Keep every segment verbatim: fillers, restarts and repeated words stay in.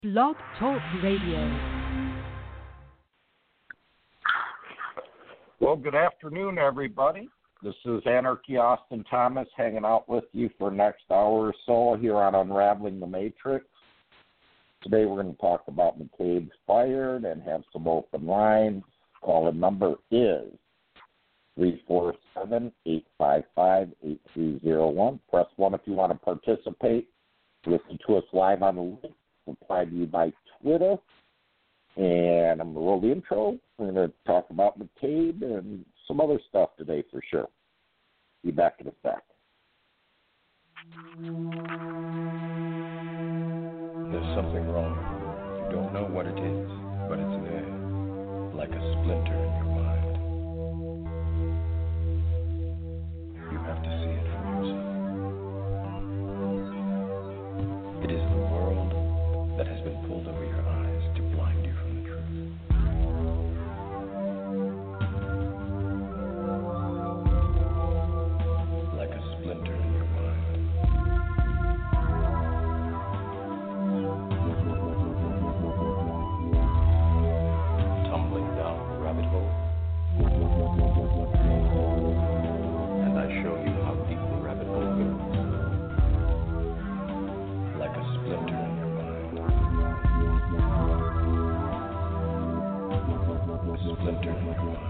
Blog Talk Radio. Well, good afternoon, everybody. This is Anarchy Austin Thomas hanging out with you for the next hour or so here on Unraveling the Matrix. Today we're going to talk about McCabe's fired and have some open lines. Call-in number is three four seven, eight five five, eight three zero one. Press one if you want to participate. Listen to us live on the link. Reply to you by Twitter. And I'm going to roll the intro. We're going to talk about McCabe and some other stuff today for sure. Be back in a sec. There's something wrong. You don't know what it is, but it's there, like a splinter in your mind. You have to see it for yourself. It is the world that has been pulled over your eyes to blind you from the truth. Like a splinter in your mind. Tumbling down the rabbit hole. And I show you how deep the rabbit hole goes. Like a splinter in your mind. A splinter in your mind.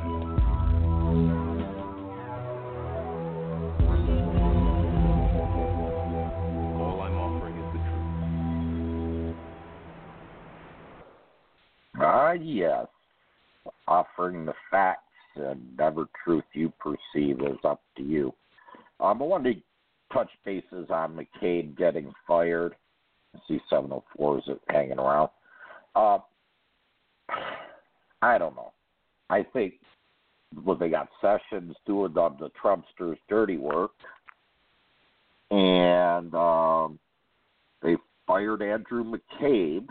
All I'm offering is the truth. Ah, yes. Offering the facts and whatever truth you perceive is up to you. Um, I wanted to touch bases on McCabe getting fired. C seven oh four is hanging around. Uh, I don't know. I think well, they got Sessions doing the, the Trumpsters' dirty work, and um, they fired Andrew McCabe.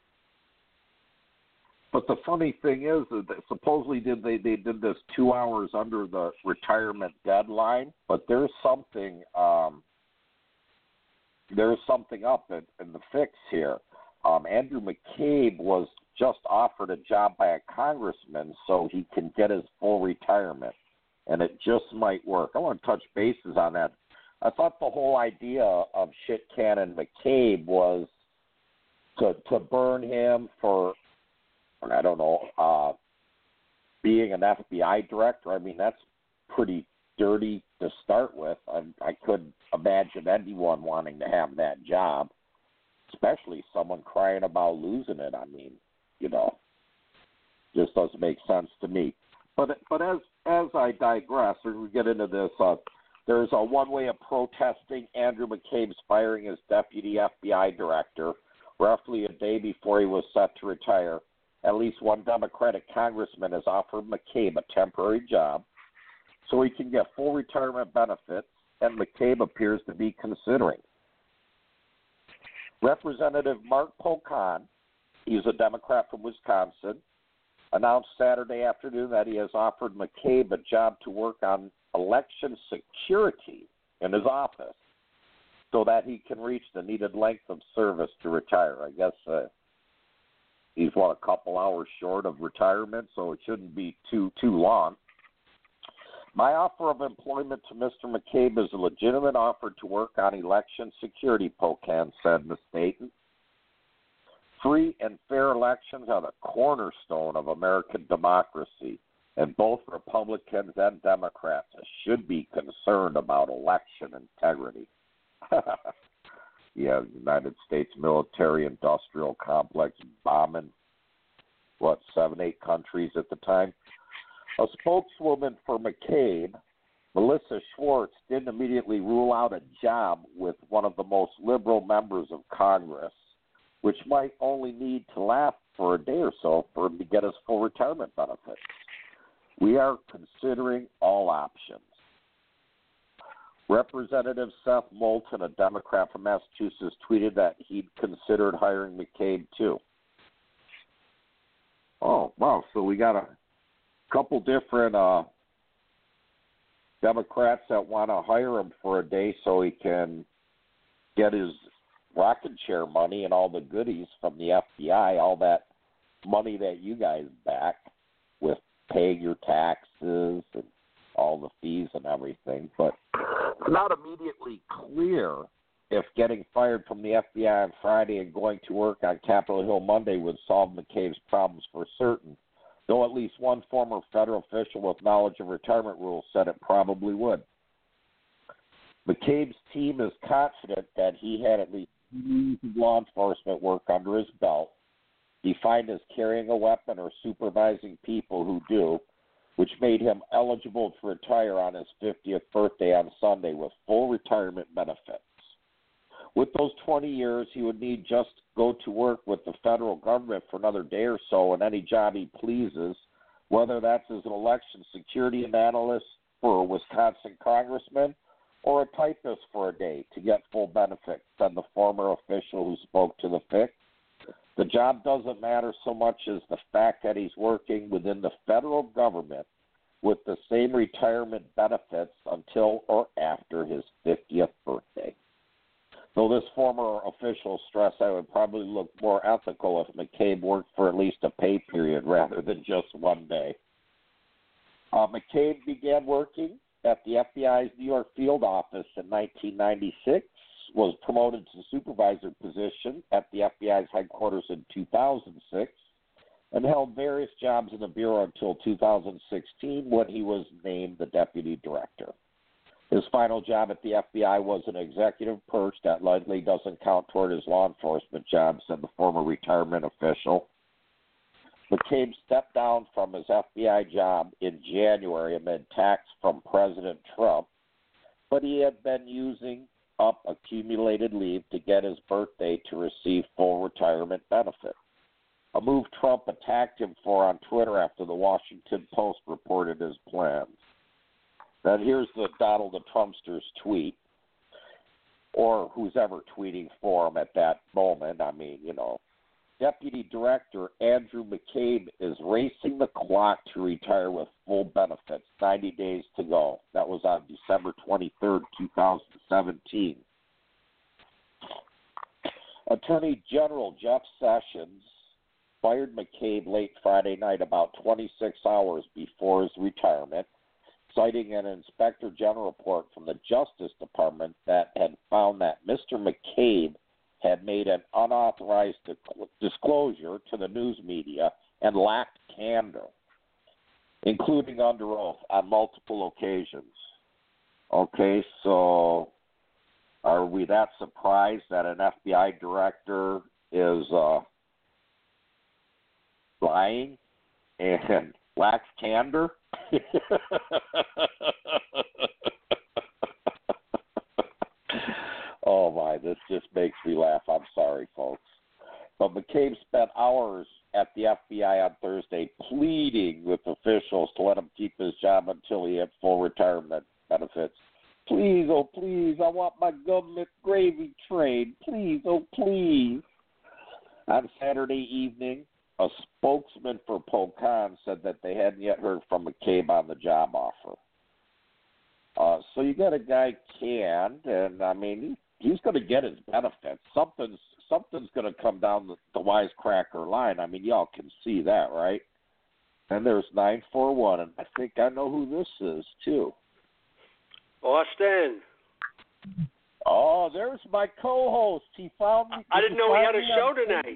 But the funny thing is that they supposedly did they, they did this two hours under the retirement deadline, but there's something um, there's something up in, in the fix here. Um, Andrew McCabe was just offered a job by a congressman so he can get his full retirement, and it just might work. I want to touch bases on that. I thought the whole idea of shit cannon McCabe was to to burn him for, I don't know, uh, being an F B I director. I mean, that's pretty dirty to start with. I, I couldn't imagine anyone wanting to have that job, especially someone crying about losing it. I mean, you know, just doesn't make sense to me. But but as as I digress, or we get into this, uh, there's a one way of protesting Andrew McCabe's firing as deputy F B I director, roughly a day before he was set to retire. At least one Democratic congressman has offered McCabe a temporary job so he can get full retirement benefits, and McCabe appears to be considering. Representative Mark Pocan, he's a Democrat from Wisconsin, announced Saturday afternoon that he has offered McCabe a job to work on election security in his office so that he can reach the needed length of service to retire. I guess uh, he's, what, a couple hours short of retirement, so it shouldn't be too too long. My offer of employment to Mister McCabe is a legitimate offer to work on election security, Pocan said in the statement. Free and fair elections are the cornerstone of American democracy, and both Republicans and Democrats should be concerned about election integrity. Yeah, United States military-industrial complex bombing, what, seven, eight countries at the time. A spokeswoman for McCabe, Melissa Schwartz, didn't immediately rule out a job with one of the most liberal members of Congress, which might only need to last for a day or so for him to get his full retirement benefits. We are considering all options. Representative Seth Moulton, a Democrat from Massachusetts, tweeted that he'd considered hiring McCabe too. Oh, wow. So we got a couple different uh, Democrats that want to hire him for a day so he can get his rocking chair money and all the goodies from the F B I, all that money that you guys back with paying your taxes and all the fees and everything. But it's not immediately clear if getting fired from the F B I on Friday and going to work on Capitol Hill Monday would solve McCabe's problems for certain, though at least one former federal official with knowledge of retirement rules said it probably would. McCabe's team is confident that he had at least two years of law enforcement work under his belt, defined as carrying a weapon or supervising people who do, which made him eligible to retire on his fiftieth birthday on Sunday with full retirement benefits. With those twenty years, he would need just go to work with the federal government for another day or so in any job he pleases, whether that's as an election security analyst for a Wisconsin congressman or a typist for a day to get full benefits, said the former official who spoke to the Fix. The job doesn't matter so much as the fact that he's working within the federal government with the same retirement benefits until or after his fiftieth birthday. Though this former official stressed that it would probably look more ethical if McCabe worked for at least a pay period rather than just one day. Uh, McCabe began working at the F B I's New York field office in nineteen ninety-six, was promoted to supervisor position at the F B I's headquarters in two thousand six, and held various jobs in the Bureau until two thousand sixteen when he was named the deputy director. His final job at the F B I was an executive perch that likely doesn't count toward his law enforcement job, said the former retirement official. McCabe stepped down from his F B I job in January amid attacks from President Trump, but he had been using up accumulated leave to get his birthday to receive full retirement benefits, a move Trump attacked him for on Twitter after the Washington Post reported his plans. Then here's the Donald the Trumpster's tweet, or who's ever tweeting for him at that moment. I mean, you know, Deputy Director Andrew McCabe is racing the clock to retire with full benefits, ninety days to go. That was on December twenty-third, twenty seventeen. Attorney General Jeff Sessions fired McCabe late Friday night, about twenty-six hours before his retirement, citing an Inspector General report from the Justice Department that had found that Mister McCabe had made an unauthorized disclosure to the news media and lacked candor, including under oath on multiple occasions. Okay, so are we that surprised that an F B I director is uh, lying and lacks candor? Oh, my, this just makes me laugh. I'm sorry, folks. But McCabe spent hours at the F B I on Thursday pleading with officials to let him keep his job until he had full retirement benefits. Please, oh, please, I want my government gravy train. Please, oh, please. On Saturday evening, a spokesman for Polcon said that they hadn't yet heard from McCabe on the job offer. Uh, so you got a guy canned, and, I mean, he's going to get his benefits. Something's something's going to come down the, the wisecracker line. I mean, y'all can see that, right? And there's nine four one, and I think I know who this is, too. Austin. Oh, there's my co-host. He found me. I didn't know we had a show tonight.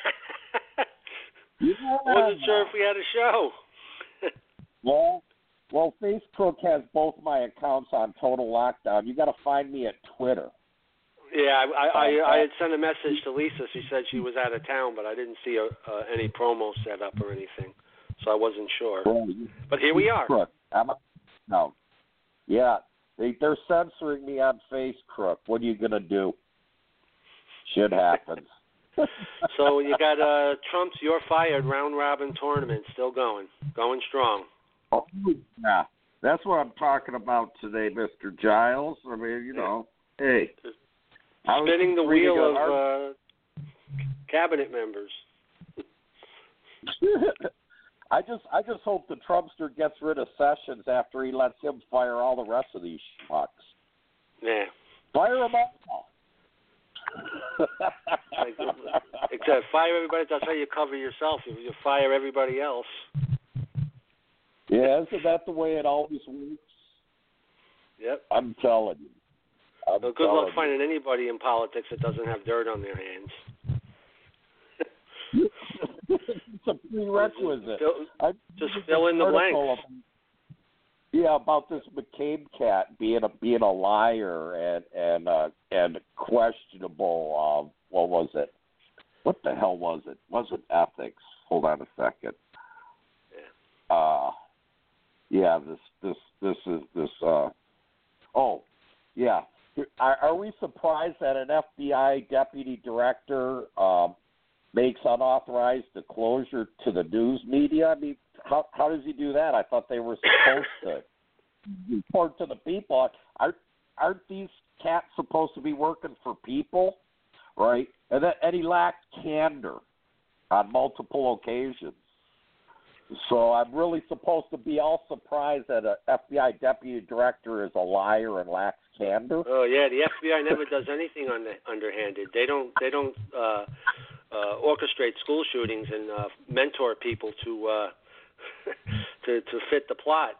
I wasn't sure if we had a show. well, well, Facebook has both my accounts on Total Lockdown. You got to find me at Twitter. Yeah, I, I I had sent a message to Lisa. She said she was out of town, but I didn't see a, uh, any promo set up or anything, so I wasn't sure. Well, but here we are. I'm a, no, yeah, they, they're censoring me on Facebook. What are you gonna do? Shit happens. So you got uh, Trump's "You're Fired" round robin tournament still going, going strong. Oh, yeah, that's what I'm talking about today, Mister Giles. I mean, you know, hey. Spinning the wheel of uh, cabinet members. I just, I just hope the Trumpster gets rid of Sessions after he lets him fire all the rest of these schmucks. Yeah. Fire them all. Like, except fire everybody. That's how you cover yourself. You, you fire everybody else. Yeah, isn't that the way it always works? Yep. I'm telling you. I'm Well, good luck you. finding anybody in politics that doesn't have dirt on their hands. It's a prerequisite. Just fill, I, just fill in the blanks. About, yeah, about this McCabe cat being a being a liar and and uh, and questionable. Uh, what was it? What the hell was it? Wasn't ethics? Hold on a second. Yeah. Uh, yeah. This this this is this. Uh, oh, yeah. Are, are we surprised that an F B I deputy director um, makes unauthorized disclosure to the news media? I mean, how how does he do that? I thought they were supposed to report to the people. Aren't aren't these cats supposed to be working for people, right? And that, and he lacked candor on multiple occasions. So I'm really supposed to be all surprised that an F B I deputy director is a liar and lacks candor? Oh yeah, the F B I never does anything on the underhanded. They don't. They don't uh, uh, orchestrate school shootings and uh, mentor people to uh, to to fit the plot.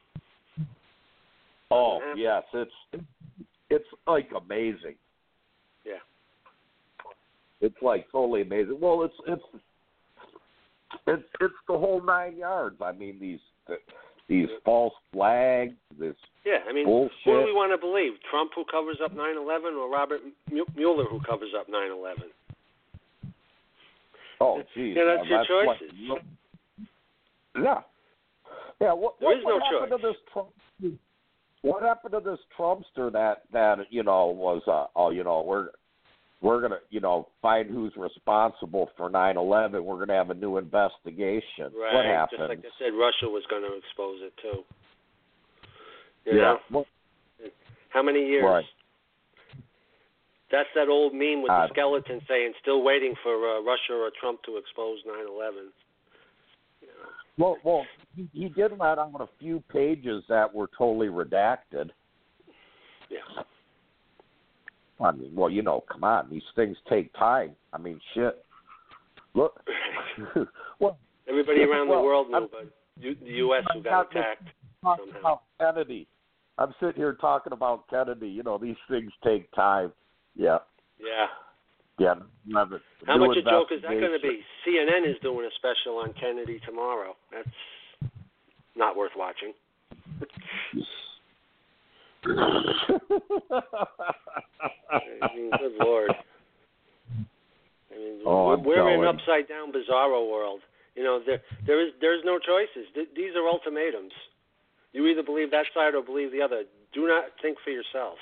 Oh yes, it's it's like amazing. Yeah, it's like totally amazing. Well, it's it's it's it's the whole nine yards. I mean, these these false flags, this yeah. I mean, bullshit. who do we want to believe? Trump, who covers up nine eleven, or Robert Mueller, who covers up nine eleven? Oh, geez. Yeah, that's yeah, your that's choices. What, yeah, yeah. What, there what, is what no happened choice. to this Trump? What happened to this Trumpster that that you know was uh, oh you know we're we're gonna you know find who's responsible for nine eleven. We're gonna have a new investigation. Right. What happened? Just like I said, Russia was going to expose it too. You yeah. know? Well, how many years? Right. That's that old meme with uh, the skeleton saying, "Still waiting for uh, Russia or Trump to expose nine eleven." You know. Well, well, he, he did let out a few pages that were totally redacted. Yeah. I mean, well, you know, come on, these things take time. I mean, shit. Look, well, everybody around well, the world knew, I'm, but U- the U S who got attacked talking somehow. about Kennedy. I'm sitting here talking about Kennedy. You know, these things take time. Yeah. Yeah. Yeah. Love it. How New much a joke is that going to investigation. be? C N N is doing a special on Kennedy tomorrow. That's not worth watching. I mean, good Lord. I mean, oh, we're, I'm we're in an telling. upside down, bizarro world. You know, there there is there's no choices. Th- these are ultimatums. You either believe that side or believe the other. Do not think for yourself.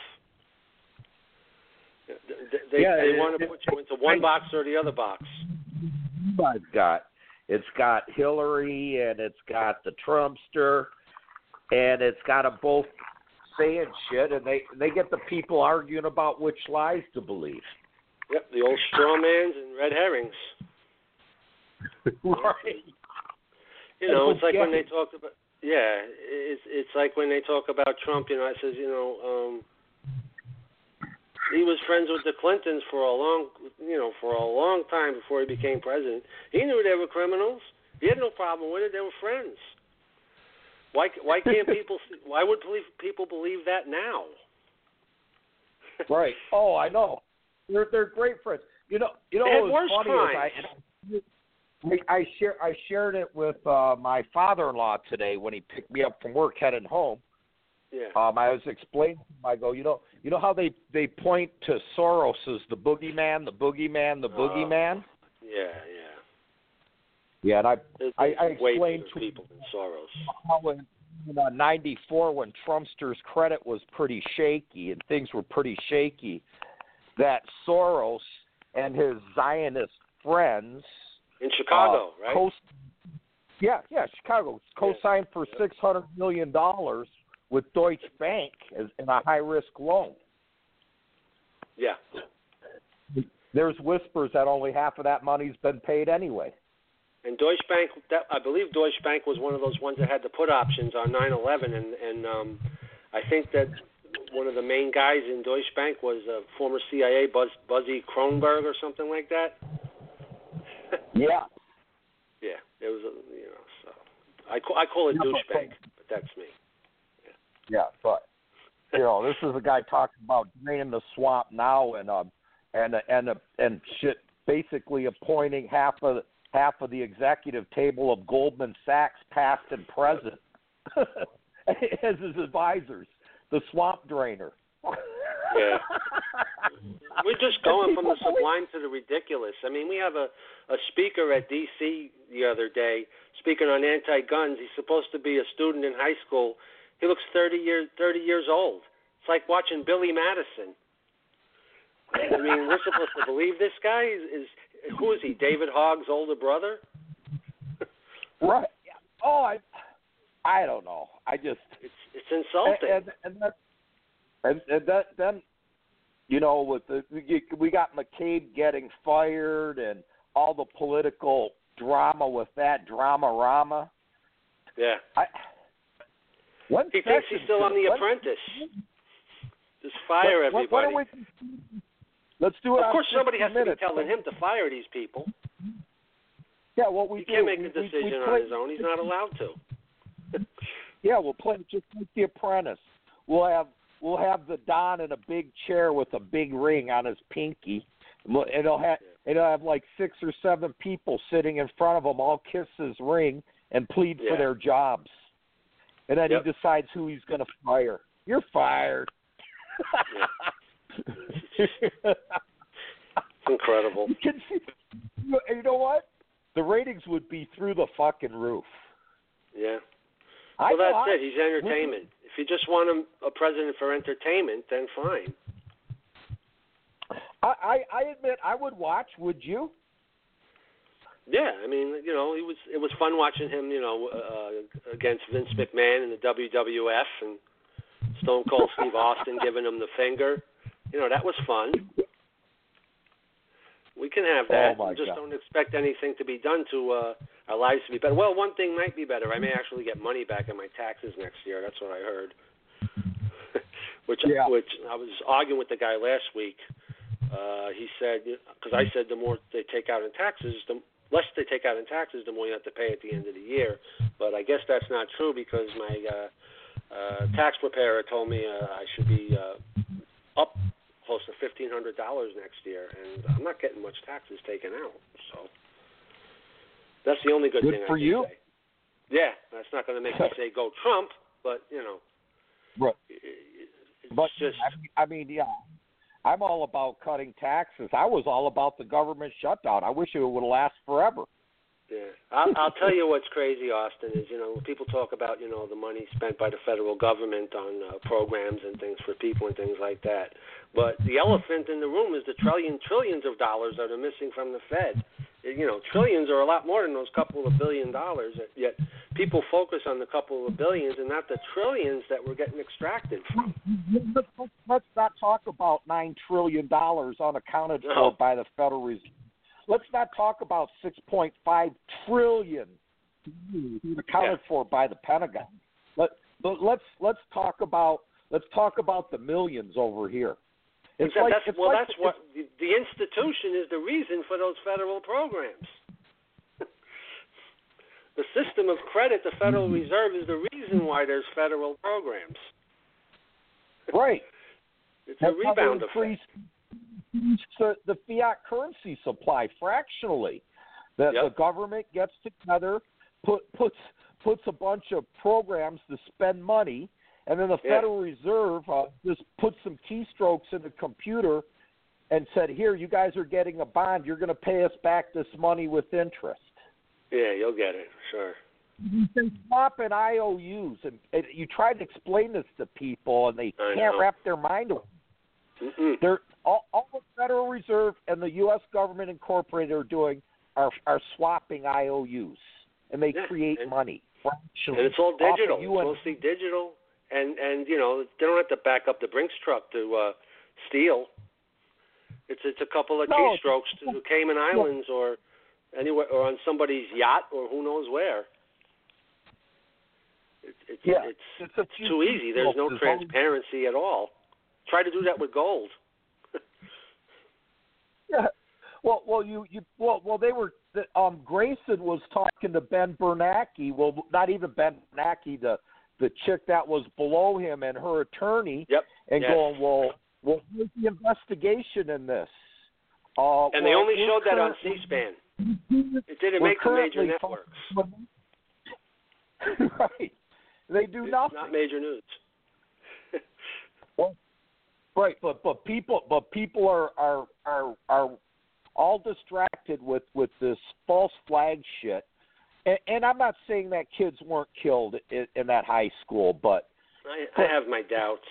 They, they, Yeah, they it, want to it, put you into one box or the other box. I've got it's got Hillary and it's got the Trumpster and it's got them both saying shit, and they they get the people arguing about which lies to believe. Yep, the old straw mans and red herrings. Right. You know, it's like when they talk about yeah, it's it's like when they talk about Trump. You know, I says you know. um He was friends with the Clintons for a long, you know, for a long time before he became president. He knew they were criminals. He had no problem with it. They were friends. Why? Why can't people? Why would people believe that now? Right. Oh, I know. They're they're great friends. You know. You know They had what was worse funny times. is I I, I share I shared it with uh, my father-in-law today when he picked me up from work heading home. Yeah. Um, I was explaining to him, I go, you know, you know how they, they point to Soros as the boogeyman, the boogeyman, the boogeyman? Uh, yeah, yeah. Yeah, and I There's, I, there's I way explained bigger to people than Soros. how in, in uh, ninety-four when Trumpster's credit was pretty shaky and things were pretty shaky, that Soros and his Zionist friends In Chicago, uh, right? Co- yeah, yeah, Chicago co-signed for six hundred million dollars with Deutsche Bank as in a high-risk loan. Yeah. There's whispers that only half of that money's been paid anyway. And Deutsche Bank, that, I believe Deutsche Bank was one of those ones that had the put options on nine eleven, and, and um, I think that one of the main guys in Deutsche Bank was uh, former C I A Buzz, Buzzy Kronberg or something like that. Yeah. Yeah, it was a, you know, so I call, I call it yeah, douchebag, but, but that's me. Yeah. yeah, but you know, this is a guy talking about draining the swamp now and uh, and and uh, and shit, basically appointing half of half of the executive table of Goldman Sachs, past and present, as his advisors. The swamp drainer. Yeah. We're just going from the sublime to the ridiculous. I mean, we have a, a speaker at D C the other day speaking on anti-guns. He's supposed to be a student in high school. He looks thirty years thirty years old. It's like watching Billy Madison. I mean, we're supposed to believe this guy is, is who is he? David Hogg's older brother? Right. Oh, I I don't know. I just it's it's insulting. And and, and, that, and, and that then you know with the we got McCabe getting fired and all the political drama with that drama-rama. Yeah. I, One he thinks he's still on The when, Apprentice. Just fire when, everybody. When we, let's do it. Of course, somebody has minutes. to be telling him to fire these people. Yeah, well, we he do. can't make we, a decision we, we on play, his own. He's not allowed to. Yeah, we'll play just like The Apprentice. We'll have we'll have the Don in a big chair with a big ring on his pinky, and it'll have it'll have like six or seven people sitting in front of him, all kiss his ring and plead yeah. for their jobs. And then yep. he decides who he's going to fire. You're fired. It's incredible. You, can see, you know what? The ratings would be through the fucking roof. Yeah. I Well, that's thought, it. He's entertainment. If you just want him a president for entertainment, then fine. I, I, I admit I would watch. Would you? Yeah, I mean, you know, it was it was fun watching him, you know, uh, against Vince McMahon in the W W F and Stone Cold Steve Austin giving him the finger. You know, that was fun. We can have that. Oh my we just God. don't expect anything to be done to uh, our lives to be better. Well, one thing might be better. I may actually get money back in my taxes next year. That's what I heard. which yeah. which I was arguing with the guy last week. Uh, he said, because I said the more they take out in taxes, the less they take out in taxes, the more you have to pay at the end of the year. But I guess that's not true because my uh, uh, tax preparer told me uh, I should be uh, up close to fifteen hundred dollars next year, and I'm not getting much taxes taken out. So that's the only good, good thing for I can you. say. Yeah, that's not going to make me say go Trump, but, you know. Right. It's but, just, I mean, I mean, yeah. I'm all about cutting taxes. I was all about the government shutdown. I wish it would last forever. Yeah, I'll, I'll tell you what's crazy, Austin, is, you know, when people talk about, you know, the money spent by the federal government on uh, programs and things for people and things like that. But the elephant in the room is the trillion, trillions of dollars that are missing from the Fed. You know, trillions are a lot more than those couple of billion dollars, yet people focus on the couple of billions and not the trillions that we're getting extracted from. Let's not talk about nine trillion dollars unaccounted No. for by the Federal Reserve. Let's not talk about six point five trillion dollars accounted yeah. for by the Pentagon. Let, let's let's talk about let's talk about the millions over here. It's Except like, that's, it's well, like, that's what the, the institution is the reason for those federal programs. The system of credit, the Federal Reserve, is the reason why there's federal programs. Right. It's a rebound increase effect. The, the fiat currency supply fractionally. The, Yep. the government gets together, put, puts puts a bunch of programs to spend money, and then the Yeah. Federal Reserve uh, just put some keystrokes in the computer and said, here, you guys are getting a bond. You're going to pay us back this money with interest. Yeah, you'll get it, sure. They swap in I O Us, and, and you try to explain this to people, and they I can't know. wrap their mind around it. Mm-mm. They're, all, all the Federal Reserve and the U S government incorporated are doing are, are swapping I O Us, and they Yeah, create and, money. And it's all digital. You it's mostly digital. And, and, you know, they don't have to back up the Brinks truck to uh, steal. It's it's a couple of no, keystrokes to the Cayman Islands or anywhere, or on somebody's yacht or who knows where. It's it's yeah, it's, it's, it's too easy. There's no transparency at all. Try to do that with gold. Yeah. Well, well, you, you, well, well, they were. Um, Grayson was talking to Ben Bernanke. Well, not even Ben Bernanke, the the chick that was below him and her attorney. Yep. And yes. going, well, well, where's the investigation in this? Uh, and well, they only showed that on currently, C-SPAN. It didn't make the major networks. Right. They do it's nothing. Not major news. Well, right, but but people but people are are are, are all distracted with, with this false flag shit. And, and I'm not saying that kids weren't killed in, in that high school, but I, but, I have my doubts.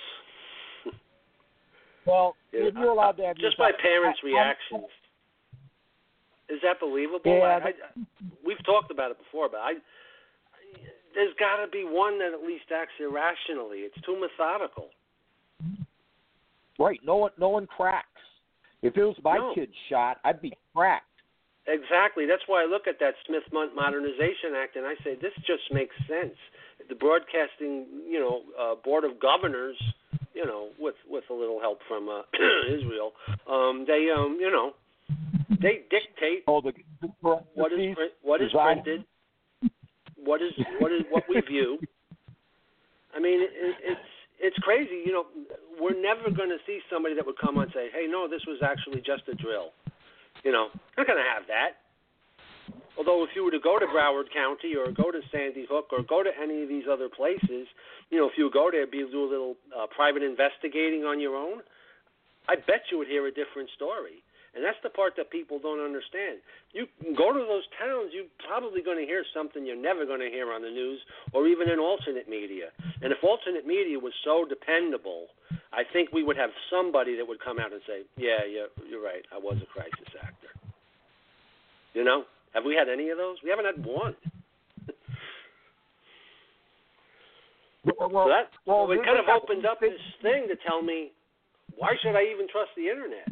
Well, yeah, if you're allowed to have just your by parents' I, reactions. Is that believable? Yeah, I, I, we've talked about it before, but I, there's got to be one that at least acts irrationally. It's too methodical. Right. No one, no one cracks. If it was my no. kid shot, I'd be cracked. Exactly. That's why I look at that Smith Modernization Act and I say this just makes sense. The broadcasting, you know, uh, board of governors, you know, with with a little help from uh, Israel, um, they, um, you know, they dictate oh, the, the what is what is printed, what is what is what we view. I mean, it, it's it's crazy. You know, we're never going to see somebody that would come on and say, "Hey, no, this was actually just a drill." You know, not going to have that. Although if you were to go to Broward County or go to Sandy Hook or go to any of these other places, you know, if you would go there, be do a little uh, private investigating on your own, I bet you would hear a different story. And that's the part that people don't understand. You go to those towns, you're probably going to hear something you're never going to hear on the news or even in alternate media. And if alternate media was so dependable, I think we would have somebody that would come out and say, yeah, yeah, you're right, I was a crisis actor. You know? Have we had any of those? We haven't had one. Well, so that well, well, it kind of opened up this thing to tell me, why should I even trust the Internet?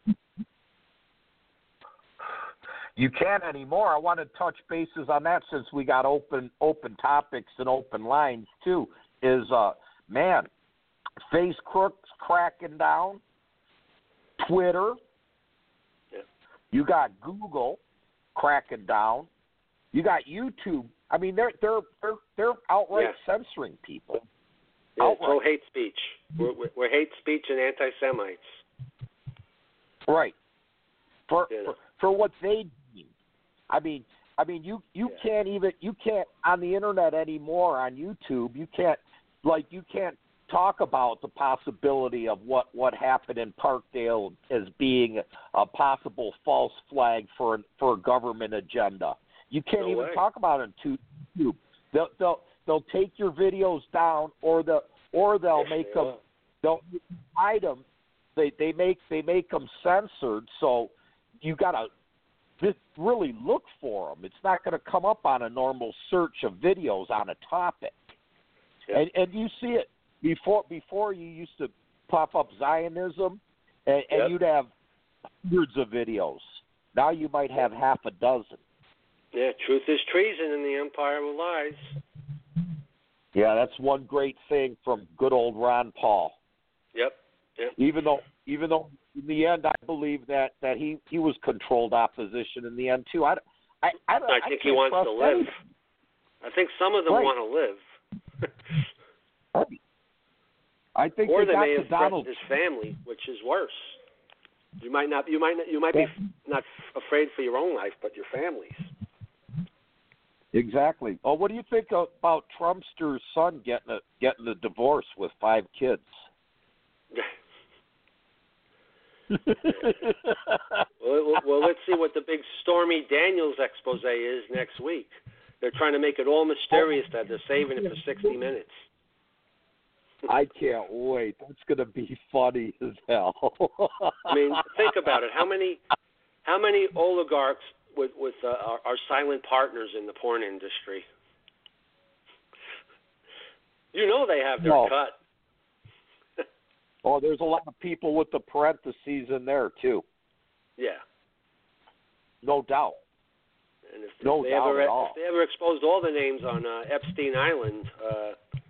You can't anymore. I want to touch bases on that since we got open open topics and open lines too. Is uh man, Face Crooks cracking down, Twitter. Yeah. You got Google cracking down. You got YouTube. I mean, they're they're they're they're outright yeah. censoring people. Yeah, it's all hate speech. We're, we're hate speech and anti-Semites. Right. For yeah. for, for what they mean. I mean, I mean, you you yeah. can't even you can't on the internet anymore on YouTube. You can't like you can't talk about the possibility of what, what happened in Parkdale as being a possible false flag for for a government agenda. You can't no even way. talk about it on YouTube. They'll they'll they'll take your videos down, or the or they'll yes, make they them they'll hide them. They they make they make them censored. So you gotta just really look for them. It's not going to come up on a normal search of videos on a topic, yeah. and and you see it. Before before you used to pop up Zionism, and, and yep. you'd have hundreds of videos. Now you might have half a dozen. Yeah, truth is treason in the empire of lies. Yeah, that's one great thing from good old Ron Paul. Yep. Yep. Even though even though in the end I believe that, that he, he was controlled opposition in the end too. I, I, I, I I think he wants to live. Anything. I think some of them right. want to live. right. I think or they, they got may to have Donald threatened his family, which is worse. You might not. You might. Not, you might be not afraid for your own life, but your family's. Exactly. Oh, what do you think about Trumpster's son getting a getting a divorce with five kids? well, well, let's see what the big Stormy Daniels expose is next week. They're trying to make it all mysterious that they're saving it for sixty minutes. I can't wait. That's going to be funny as hell. I mean, think about it. How many, how many oligarchs with with uh, are, are silent partners in the porn industry? You know they have their no. cut. Oh, there's a lot of people with the parentheses in there too. Yeah. No doubt. And if, no if they doubt ever at all. if they ever exposed all the names on uh, Epstein Island, uh,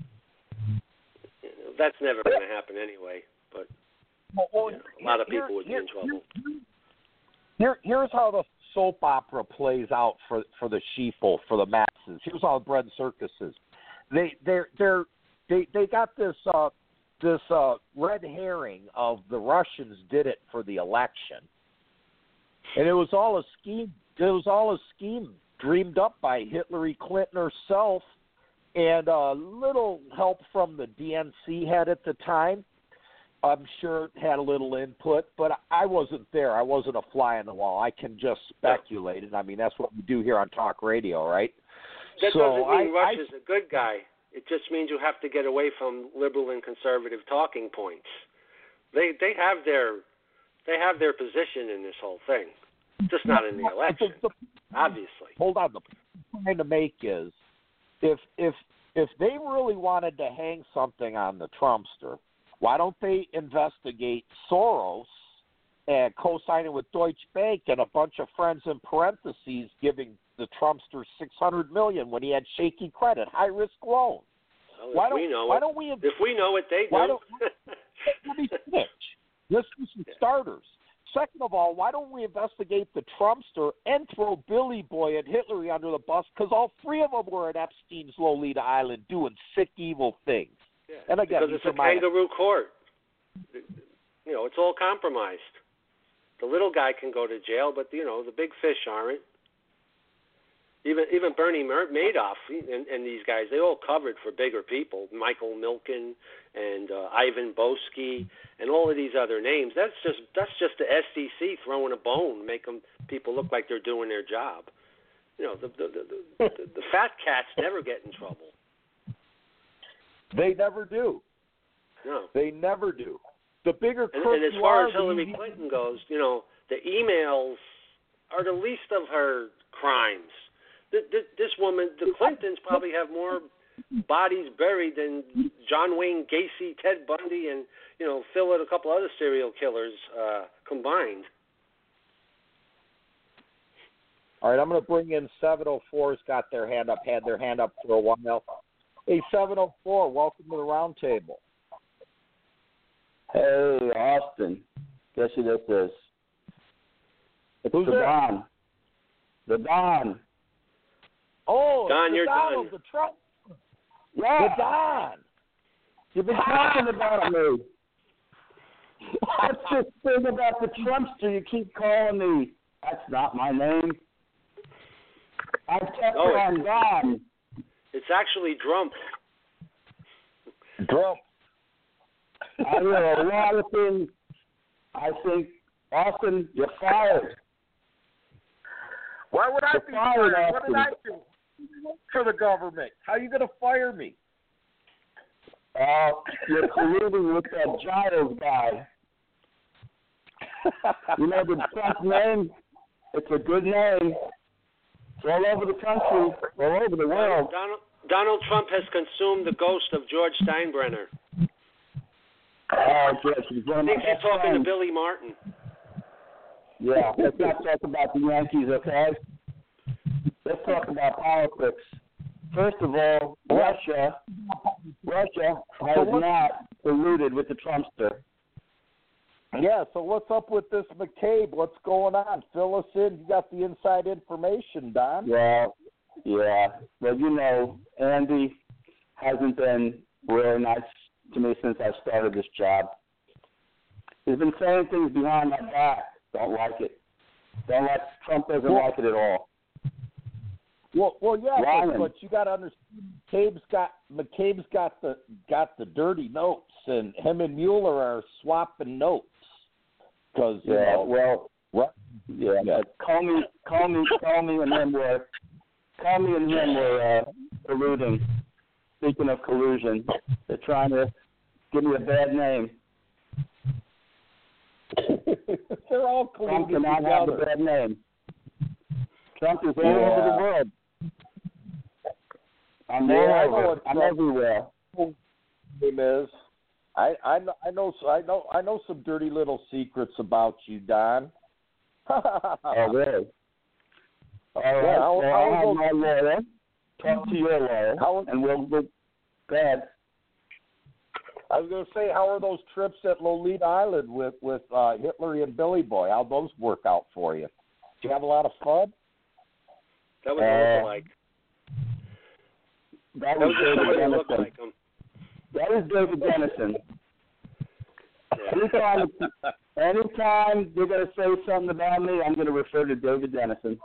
that's never going to happen anyway. But well, well, you know, a lot of people here, would be here, in trouble. Here, here's how the soap opera plays out for for the sheeple, for the masses. Here's how the bread circus is. They they're they're they they got this uh this uh red herring of the Russians did it for the election, and it was all a scheme. It was all a scheme dreamed up by Hillary Clinton herself, and a little help from the D N C head at the time. I'm sure it had a little input, but I wasn't there. I wasn't a fly on the wall. I can just speculate, and I mean that's what we do here on talk radio, right? That so doesn't mean I, Russia's I, a good guy. It just means you have to get away from liberal and conservative talking points. They they have their they have their position in this whole thing, just not in the election, the, the, obviously. Hold on. The point I'm trying to make is if if if they really wanted to hang something on the Trumpster, why don't they investigate Soros and co-signing with Deutsche Bank and a bunch of friends in parentheses giving the Trumpster six hundred million dollars when he had shaky credit, high risk loan? Well, why if don't we know why it, don't we if we know it, they why do. Don't, let me finish. Let's do some starters. Second of all, why don't we investigate the Trumpster and throw Billy Boy and Hillary under the bus? Because all three of them were at Epstein's Lolita Island doing sick, evil things. Yeah, and again, because it's a kangaroo court. You know, it's all compromised. The little guy can go to jail, but you know the big fish aren't. Even even Bernie Madoff and, and these guys, they all covered for bigger people. Michael Milken and uh, Ivan Boesky and all of these other names. That's just that's just the S E C throwing a bone, make them people look like they're doing their job. You know, the the the, the, the fat cats never get in trouble. They never do. No, they never do. The bigger and, crook and as you far are, as Hillary the Clinton goes, you know, the emails are the least of her crimes. The, the, this woman, the Clintons, probably have more bodies buried than John Wayne Gacy, Ted Bundy, and you know, Phil and a couple other serial killers uh, combined. All right, I'm going to bring in seven oh four's got their hand up, had their hand up for a while. Hey, seven oh four, welcome to the round table. Hey, Austin. Guess who this is? It's Who's the that? Don. The Don. Oh, Don, the you're Don done. of the Trump. Yeah. The Don. You've been talking about me. What's this thing about the Trumpster you keep calling me? That's not my name. I kept Oh, on Don. It's actually Trump. Trump. I hear a lot of things. I think, Austin, you're fired. Why would I You're be fired, fired? What Austin. did I do? For the government. How are you going to fire me? Uh, you're colluding with that Giles guy. You know the Trump name? It's a good name. It's all over the country, all over the world. Donald, Donald Trump has consumed the ghost of George Steinbrenner. Oh, yes, he's one I of my think she's best talking friends. to Billy Martin. Yeah, let's not talk about the Yankees, okay? Let's talk about politics. First of all, Russia, Russia has not colluded with the Trumpster. Yeah, so what's up with this McCabe? What's going on? Fill us in. You got the inside information, Don. Yeah, yeah. Well, you know, Andy hasn't been really nice to me since I started this job. He's been saying things behind my back. Don't like it. Don't like Trump doesn't well, like it at all. Well, well, yeah, Ryan. but, but you got to understand, McCabe's got McCabe's got the got the dirty notes, and him and Mueller are swapping notes. Because you Yeah, know, well, what? yeah. Yeah. But Comey, Comey, Comey, and him were Comey and him were uh, colluding. Speaking of collusion, they're trying to give me a bad name. They're all Trump colluding cannot have a together. bad name. Trump is all Yeah. over the world. I'm Yeah, all I know over. what I'm Trump- everywhere. Name is. I I know I know I know I know some dirty little secrets about you, Don. Oh, really? All right. Yeah, how- well, how I'll have will- my lawyer talk to your lawyer, How will- and we'll, we'll go ahead. I I was going to say, how are those trips at Lolita Island with with uh, Hitler and Billy Boy? How'd those work out for you? Did you have a lot of fun? That was uh, like. That, that was was David looked Dennison. like him. That is David Dennison. Yeah. Anytime, anytime they're going to say something about me, I'm going to refer to David Dennison.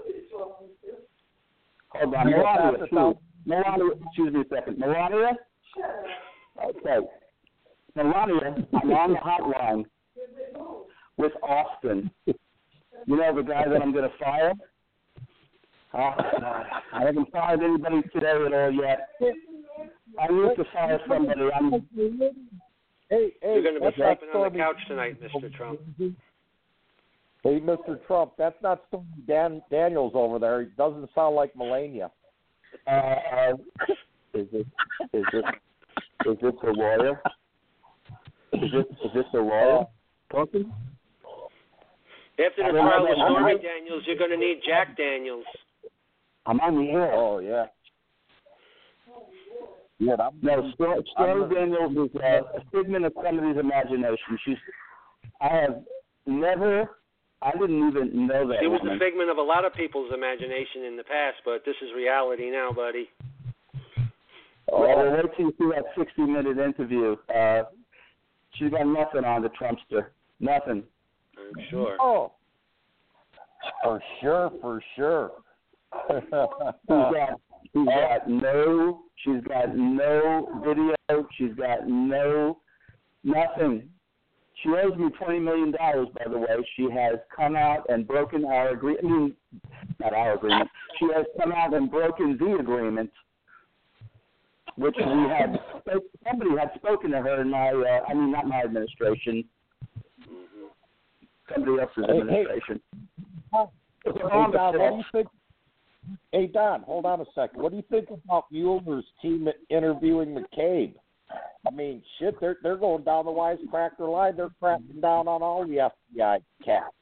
Hold on, Melania, excuse, Melania, excuse me a second. Melania? Okay. Melania, I'm on the hotline with Austin. You know the guy that I'm going to fire? Oh, God. I haven't fired anybody today at all yet. I need to fire somebody. I'm... Hey, hey, You're going to be that's sleeping not on the couch tonight, Mister Trump. Hey, Mister Trump, that's not Stormy Dan Daniels over there. He doesn't sound like Melania. Uh, uh, is this is this is this a lawyer? Is this is this a lawyer talking? After the trial with Stormy Daniels, you're going to need Jack Daniels. I'm on the air. Oh yeah. Yeah, I'm, no, Stormy Stormy Daniels is uh, a figment of somebody's imagination. She's. I have never. I didn't even know that. It was woman. the figment of a lot of people's imagination in the past, but this is reality now, buddy. Oh, well, wait till you see that sixty-minute interview. Uh, she's got nothing on the Trumpster. Nothing. I'm sure. Oh, for sure, for sure. she's got, she's got no. She's got no video. She's got no nothing. She owes me twenty million dollars, by the way. She has come out and broken our agreement. I mean, not our agreement. She has come out and broken the agreement, which we had, somebody had spoken to her in my, uh, I mean, not my administration, Mm-hmm. somebody else's Hey, administration. Hey, hey, Don, what do you think? Hey, Don, hold on a second. What do you think about Mueller's team interviewing McCabe? I mean, shit, they're they're going down the wisecracker line. They're cracking down on all the F B I cats.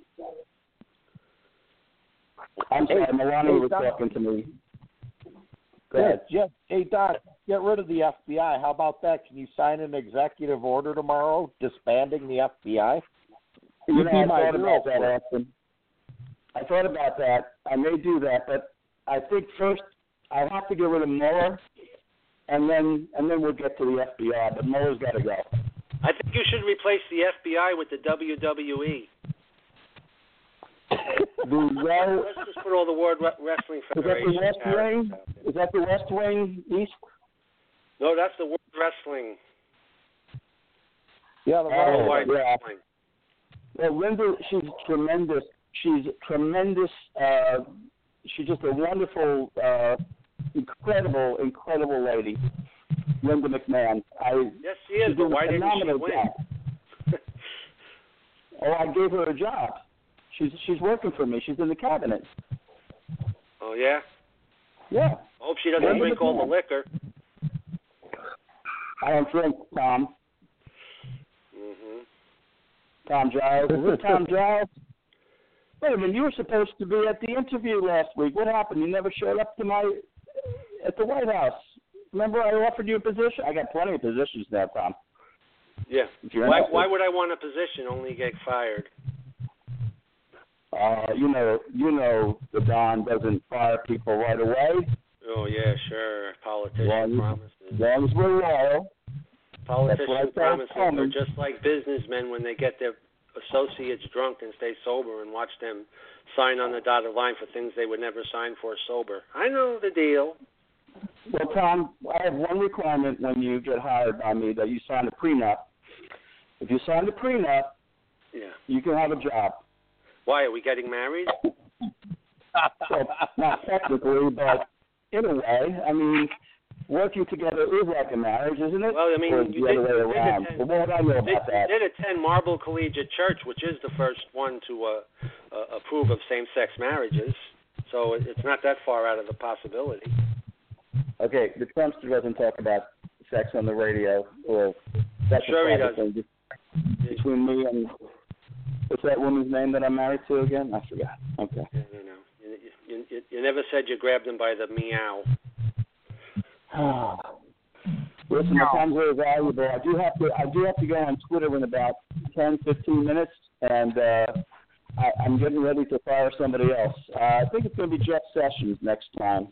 I'm sorry, Hey, Melania hey, was Don. talking to me. Go Yeah, ahead. just, hey, Don, get rid of the F B I. How about that? Can you sign an executive order tomorrow disbanding the F B I? You You'd know, be I my thought hero about that, for it. Austin. I thought about that. I may do that, but I think first I have to get rid of Mueller, and then and then we'll get to the F B I. But Mueller's got to go. I think you should replace the F B I with the W W E. The well, Let's just put all the World Wrestling is that the Federation West characters Wing? out there. Is that the West Wing East? No, that's the World Wrestling. Yeah, the Oh, Worldwide yeah. Wrestling. Well, Linda, she's tremendous. She's tremendous. Uh, she's just a wonderful, uh, incredible, incredible lady, Linda McMahon. I Yes, she is, but why didn't she win? Job. Oh, I gave her a job. She's she's working for me. She's in the cabinet. Oh, yeah? Yeah. I hope she doesn't Linda drink all the McMahon. liquor. I don't drink, Tom. Mm-hmm. Tom Giles. Is it Tom Giles? Wait a minute. You were supposed to be at the interview last week. What happened? You never showed up to my at the White House. Remember, I offered you a position. I got plenty of positions now, Tom. Yeah. If you're Why, interested. why would I want a position only get fired? Uh, you know, you know, the Don doesn't fire people right away. Oh, yeah, sure. Politician Long as- promises. As long as we're loyal. Politician what I told promises Coleman. are just like businessmen when they get their associates drunk and stay sober and watch them sign on the dotted line for things they would never sign for sober. I know the deal. Well, Tom, I have one requirement when you get hired by me, that you sign a prenup. If you sign the prenup, Yeah. you can have a job. Why, are we getting married? Well, not technically, but in a way. I mean, working together is like a marriage, isn't it? Well, I mean, or is you the did, other way you did around. attend, But what would I know you did, about that? you did attend Marble Collegiate Church, which is the first one to uh, uh, approve of same-sex marriages. So it- it's not that far out of the possibility. Okay, the Trumpster doesn't talk about sex on the radio, or that's Sure a he private does. thing between me and what's that woman's name that I'm married to again? I forgot. Okay. You know, you, you, you, you never said you grabbed him by the meow. Listen, my time's very valuable. I do have to. I do have to go on Twitter in about ten, fifteen minutes, and uh, I, I'm getting ready to fire somebody else. Uh, I think it's going to be Jeff Sessions next time.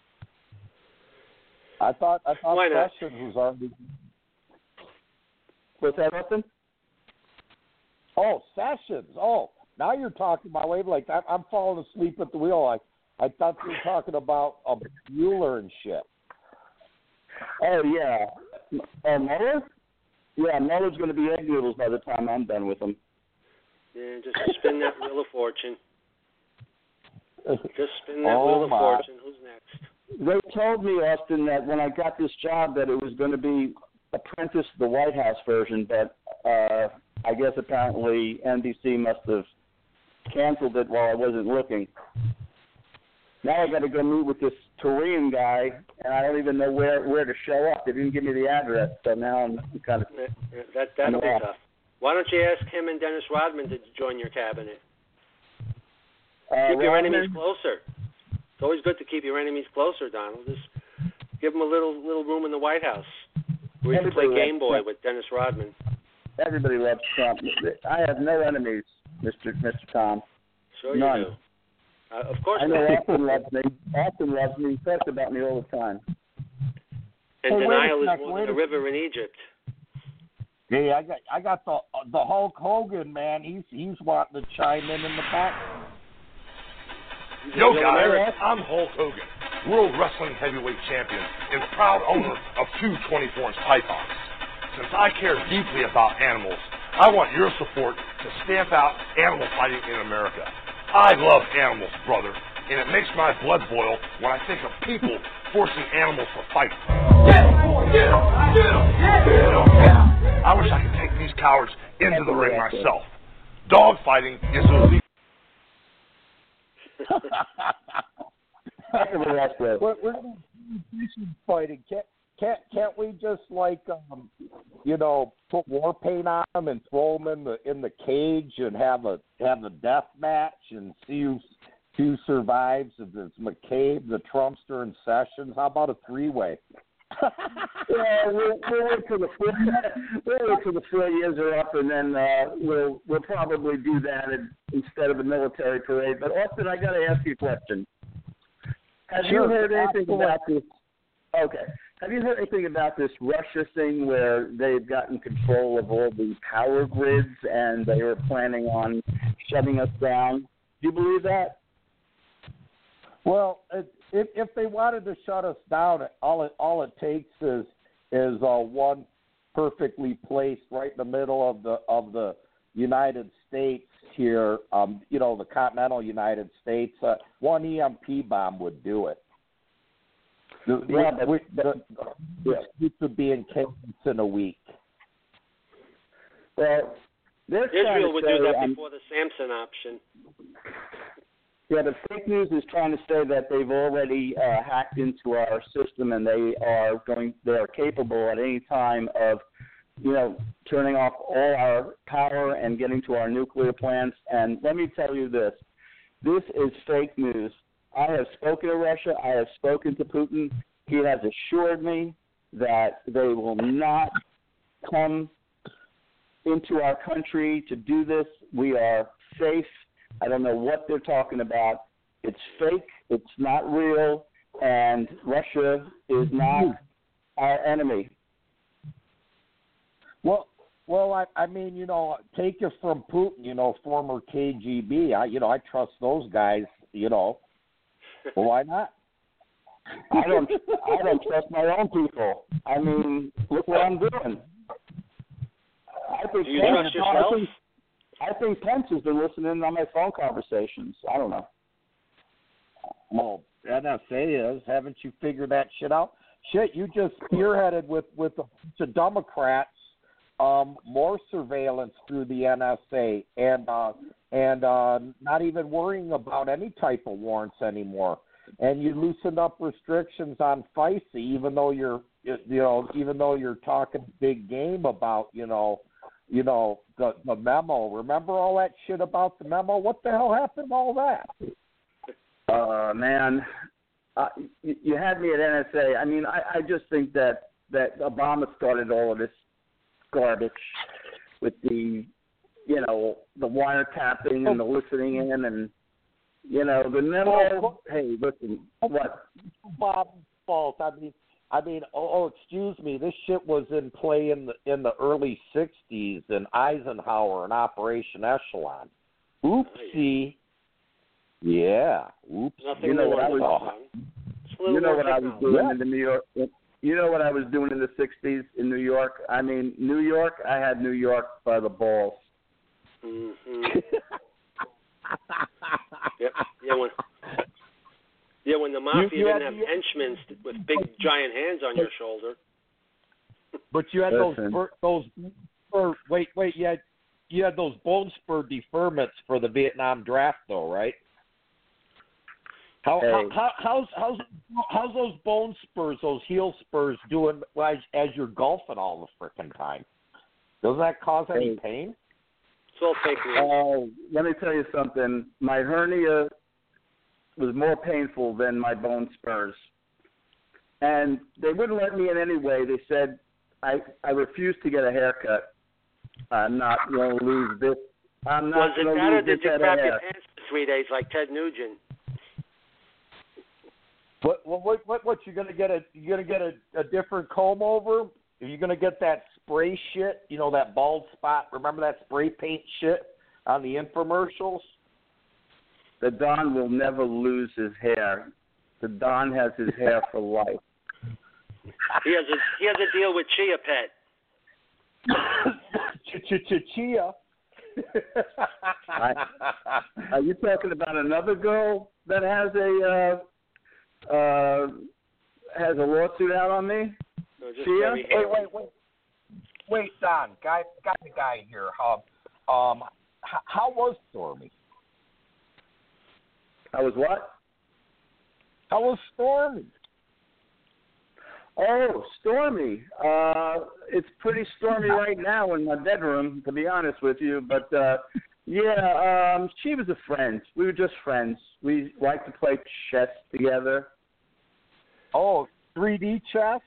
I thought I thought Why not? Sessions was already. What's that, Austin? Oh, Sessions. Oh, now you're talking my wavelength. I'm, I'm falling asleep at the wheel. I I thought you were talking about a Mueller and shit. Oh yeah, uh, Mueller. Yeah, Mueller's going to be egg noodles by the time I'm done with him. Yeah, just spin that wheel of fortune. Just spin that Oh, wheel of my. fortune. Who's next? They told me, Austin, that when I got this job that it was going to be Apprentice, the White House version, but uh, I guess apparently N B C must have canceled it while I wasn't looking. Now I got to go meet with this Korean guy, and I don't even know where, where to show up. They didn't give me the address, so now I'm kind of Yeah, yeah, that that'll be Yeah. tough. Why don't you ask him and Dennis Rodman to join your cabinet? uh, Keep your Rodman. enemies closer. It's always good to keep your enemies closer, Donald. Just give them a little little room in the White House where you can play Everybody Game loves Boy Trump. with Dennis Rodman. Everybody loves Trump. I have no enemies, Mister Mister Tom. Sure None. you do. Uh, of course I know not. Austin loves me. Austin loves me. He talks about me all the time. And Hey, wait a denial is sec, more wait than a a- river in Egypt. Hey, I got I got the the Hulk Hogan, man. He's he's wanting to chime in in the back. He's a Yo, real guys, American. I'm Hulk Hogan, World Wrestling Heavyweight Champion and proud owner of two twenty-four inch pythons. Since I care deeply about animals, I want your support to stamp out animal fighting in America. I love animals, brother, and it makes my blood boil when I think of people forcing animals to fight. Get him! Get him! Get him! Get him! I wish I could take these cowards into the ring myself. Dog fighting is illegal. we're we're gonna do fighting. Can't can't can't we just like um, you know put war paint on them and throw them in the in the cage and have a have a death match and see who who survives? If it's McCabe, the Trumpster, and Sessions, how about a three way? Yeah, we'll, we'll wait till the four, we'll wait till the four years are up, and then uh, we'll we'll probably do that in, instead of a military parade. But Austin, I got to ask you a question. Have Sure, you heard anything absolutely. about this? Okay. Have you heard anything about this Russia thing where they've gotten control of all the power grids and they are planning on shutting us down? Do you believe that? Well, it, if if they wanted to shut us down, all it all it takes is is uh, one perfectly placed right in the middle of the of the United States here. Um, you know, the continental United States. Uh, one E M P bomb would do it. The, Yeah, the, but- the, the streets would be in chaos in a week. Well, they're trying Israel to would say, do that um, before the Samson option. Yeah, the fake news is trying to say that they've already uh, hacked into our system and they are going, they are capable at any time of, you know, turning off all our power and getting to our nuclear plants. And let me tell you this, this is fake news. I have spoken to Russia. I have spoken to Putin. He has assured me that they will not come into our country to do this. We are safe. I don't know what they're talking about. It's fake. It's not real. And Russia is not our enemy. Well, well, I, I mean, you know, take it from Putin, you know, former K G B. I, you know, I trust those guys. You know, well, why not? I don't. I don't trust my own people. I mean, look what I'm doing. I think Do you Pence, trust yourself? I think, I think Pence has been listening on my phone conversations. I don't know. Well, N S A is. Haven't you figured that shit out? Shit, you just spearheaded with with a bunch of Democrats. Um, more surveillance through the N S A and uh, and uh, not even worrying about any type of warrants anymore. And you loosened up restrictions on FISA, even though you're you know even though you're talking big game about you know you know the the memo. Remember all that shit about the memo? What the hell happened to all that? Uh, man, uh, you, you had me at N S A. I mean, I, I just think that that Obama started all of this garbage with the, you know, the wiretapping and the listening in and, you know, the memo. Hey, listen, what? Bob's fault. I mean, I mean, oh, oh, excuse me. This shit was in play in the in the early sixties in Eisenhower and Operation Echelon. Oopsie. Yeah. Oops. Nothing you know more what I was. Oh. You know what I was doing yeah. in the New York. You know what I was doing in the sixties in New York. I mean, New York. I had New York by the balls. Mm-hmm. yep. Yeah. When. Yeah, when the mafia you, you didn't had, have you, henchmen with big giant hands on your shoulder. But you had Listen. those those or wait wait you had you had those bone spur deferments for the Vietnam draft though, right? How, hey. how, how how's how's how's those bone spurs, those heel spurs doing as as you're golfing all the frickin' time? Doesn't that cause any hey. pain? It's all fake news. Oh, let me tell you something. My hernia was more painful than my bone spurs. And they wouldn't let me in anyway. They said, I, I refuse to get a haircut. I'm not going to lose this. I'm not Was it going to that, or lose this did you head of crap your hair. pants for three days like Ted Nugent? What what what what you gonna get a you gonna get a, a different comb over? Are you gonna get that spray shit? You know, that bald spot. Remember that spray paint shit on the infomercials? The Don will never lose his hair. The Don has his hair for life. He has a he has a deal with Chia Pet. Chia. Are you talking about another girl that has a uh, uh, has a lawsuit out on me? No, just Chia? very Wait, wait, wait, wait, Don, guy, got the guy here. Um, um, how, how was Stormy? I was what? How was Stormy? Oh, stormy. Uh, it's pretty stormy right now in my bedroom, to be honest with you. But, uh, yeah, um, she was a friend. We were just friends. We liked to play chess together. Oh, three D chess?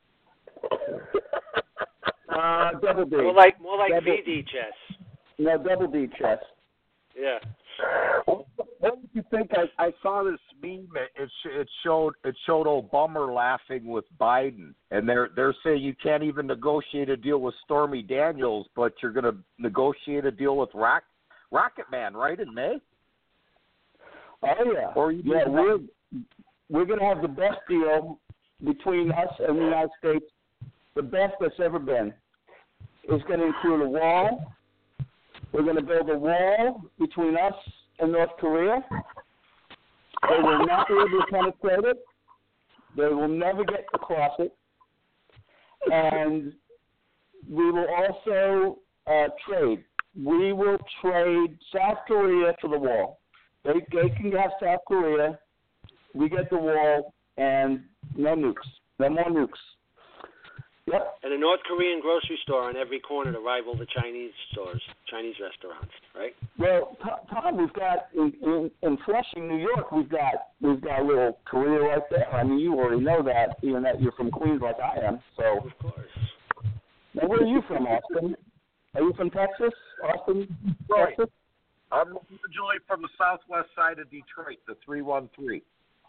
Uh, double D. More like more like double, V D chess. No, double D chess. Yeah. What did you think? I, I saw this meme. It it showed it showed Obama laughing with Biden, and they're they're saying you can't even negotiate a deal with Stormy Daniels, but you're going to negotiate a deal with Rock Rocket Man, right, in May? Oh yeah. Or you yeah, we're we're going to have the best deal between us and the United States, the best that's ever been. It's going to include a wall. We're going to build a wall between us and North Korea. They will not be able to penetrate it. They will never get across it. And we will also uh, trade. We will trade South Korea for the wall. They, they can have South Korea. We get the wall, and no nukes. No more nukes. Yep. And a North Korean grocery store on every corner to rival the Chinese stores, Chinese restaurants, right? Well, Tom, we've got in, in, in Flushing, New York, we've got we've got a little Korea right there. I mean, you already know that, even that you're from Queens like I am. So, of course. Now, where are you from, Austin? Are you from Texas, Austin, Right. Texas? I'm originally from the southwest side of Detroit, the three one three.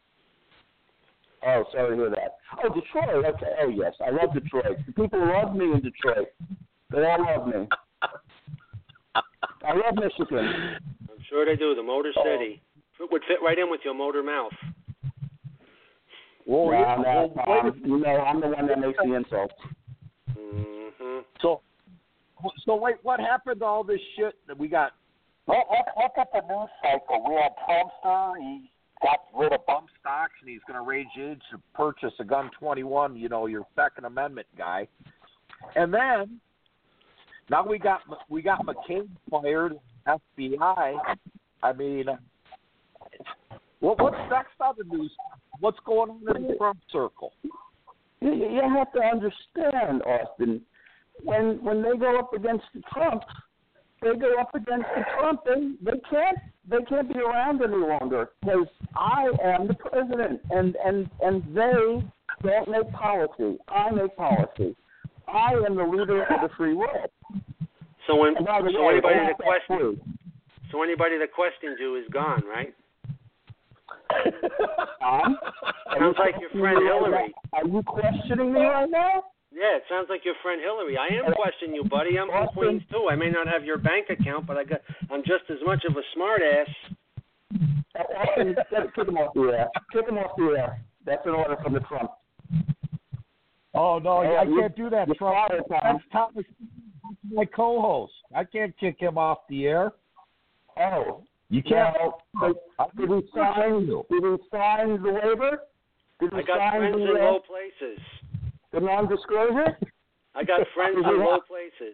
Oh, sorry to hear that. Oh, Detroit. Okay. Oh, yes. I love Detroit. The people love me in Detroit. They all love me. I love Michigan. I'm sure they do. The Motor City. It would fit right in with your motor mouth. Well, no, yeah, no, well, Tom, you know, I'm the one that makes the insults. Mm-hmm. So, so wait, what happened to all this shit that we got? Look, look, look at the news cycle. We had Trumpster. He got rid of bump stocks, and he's going to raise age to purchase a gun twenty-one. You know, your Second Amendment guy. And then now we got we got McCain fired, F B I. I mean, what what's next on the news? What's going on in the Trump circle? You, you have to understand, Austin. When when they go up against the Trump, they go up against the Trump. They they can't they can't be around any longer because I am the president, and and and they don't make policy. I make policy. I am the leader of the free world. So when so way, anybody that questions so anybody that questions you is gone, right? Um, sounds like your friend Hillary. Are you questioning me right now? Yeah, it sounds like your friend Hillary. I am questioning you, buddy. I'm from Queens too. I may not have your bank account, but I got I'm just as much of a smart ass. Austin, kick him off the air. Kick him off the air. That's an order from the Trump. Oh no, hey, I you, can't do that, Trump. Fired, That's Thomas, my co-host. I can't kick him off the air. Oh, you can't. Now, did we sign? Did we sign the waiver? Did we I got sign friends the, in uh, low places. The non-disclosure? I got friends in low places.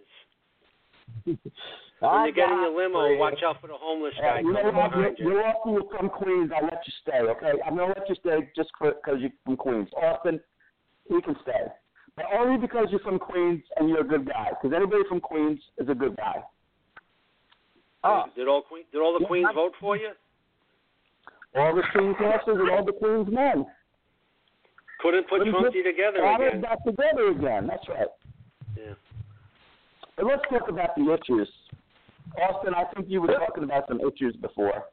When you're getting your limo, watch out for the homeless guy. Uh, you know coming what? behind You're, you. you're awesome. You're from Queens. I'll let you stay, okay? I'm going to let you stay just because you're from Queens. Austin, you can stay. But only because you're from Queens and you're a good guy. Because anybody from Queens is a good guy. Oh. Did all Queen, Did all the Queens vote for you? All the Queens horses and all the Queens men. Couldn't put Trumpy together again. Back together again. That's right. Yeah. But let's talk about the issues. Austin, I think you were talking about some issues before.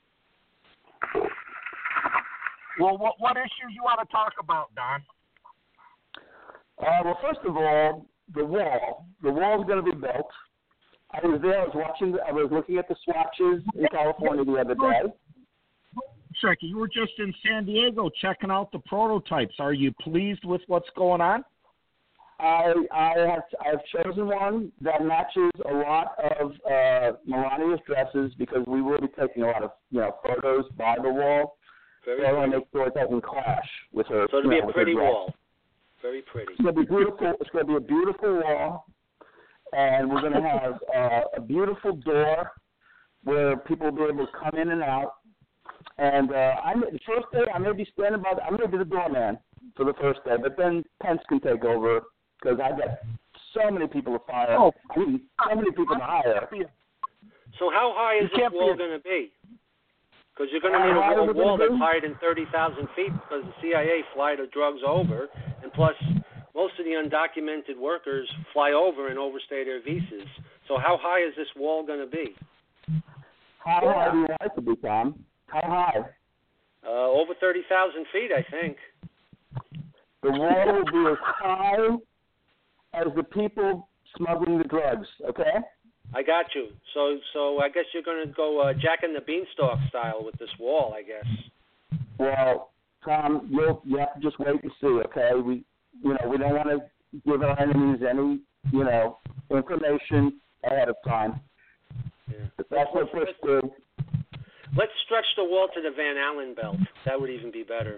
Well, what what issues you want to talk about, Don? Uh, well, first of all, the wall. The wall's going to be built. I was there. I was watching. I was looking at the swatches in California the other day. Second, you were just in San Diego checking out the prototypes. Are you pleased with what's going on? I I have I've chosen one that matches a lot of uh, Melania's dresses because we will be taking a lot of you know photos by the wall. Very so I want to make sure it doesn't clash with her. So it'll be know, a pretty dress. wall. Very pretty. It's gonna be beautiful. It's gonna be a beautiful wall, and we're gonna have uh, a beautiful door where people will be able to come in and out. And uh, I the first day I may be standing by. The, I'm gonna be the doorman for the first day, but then Pence can take over because I got so many people to fire. Oh, I mean, so many people to hire. So how high is this wall going to be? Because you're going to need a, a wall that's higher than thirty thousand feet because the C I A fly the drugs over, and plus most of the undocumented workers fly over and overstay their visas. So how high is this wall going to be? How high do you want it to be, Tom? How high? Uh, over thirty thousand feet, I think. The wall will be as high as the people smuggling the drugs, okay? I got you. So so I guess you're going to go uh, Jack and the Beanstalk style with this wall, I guess. Well, Tom, you'll, you have to just wait and see, okay? We, you know, we don't want to give our enemies any, you know, information ahead of time. Yeah. But that's what we're doing. Let's stretch the wall to the Van Allen belt. That would even be better.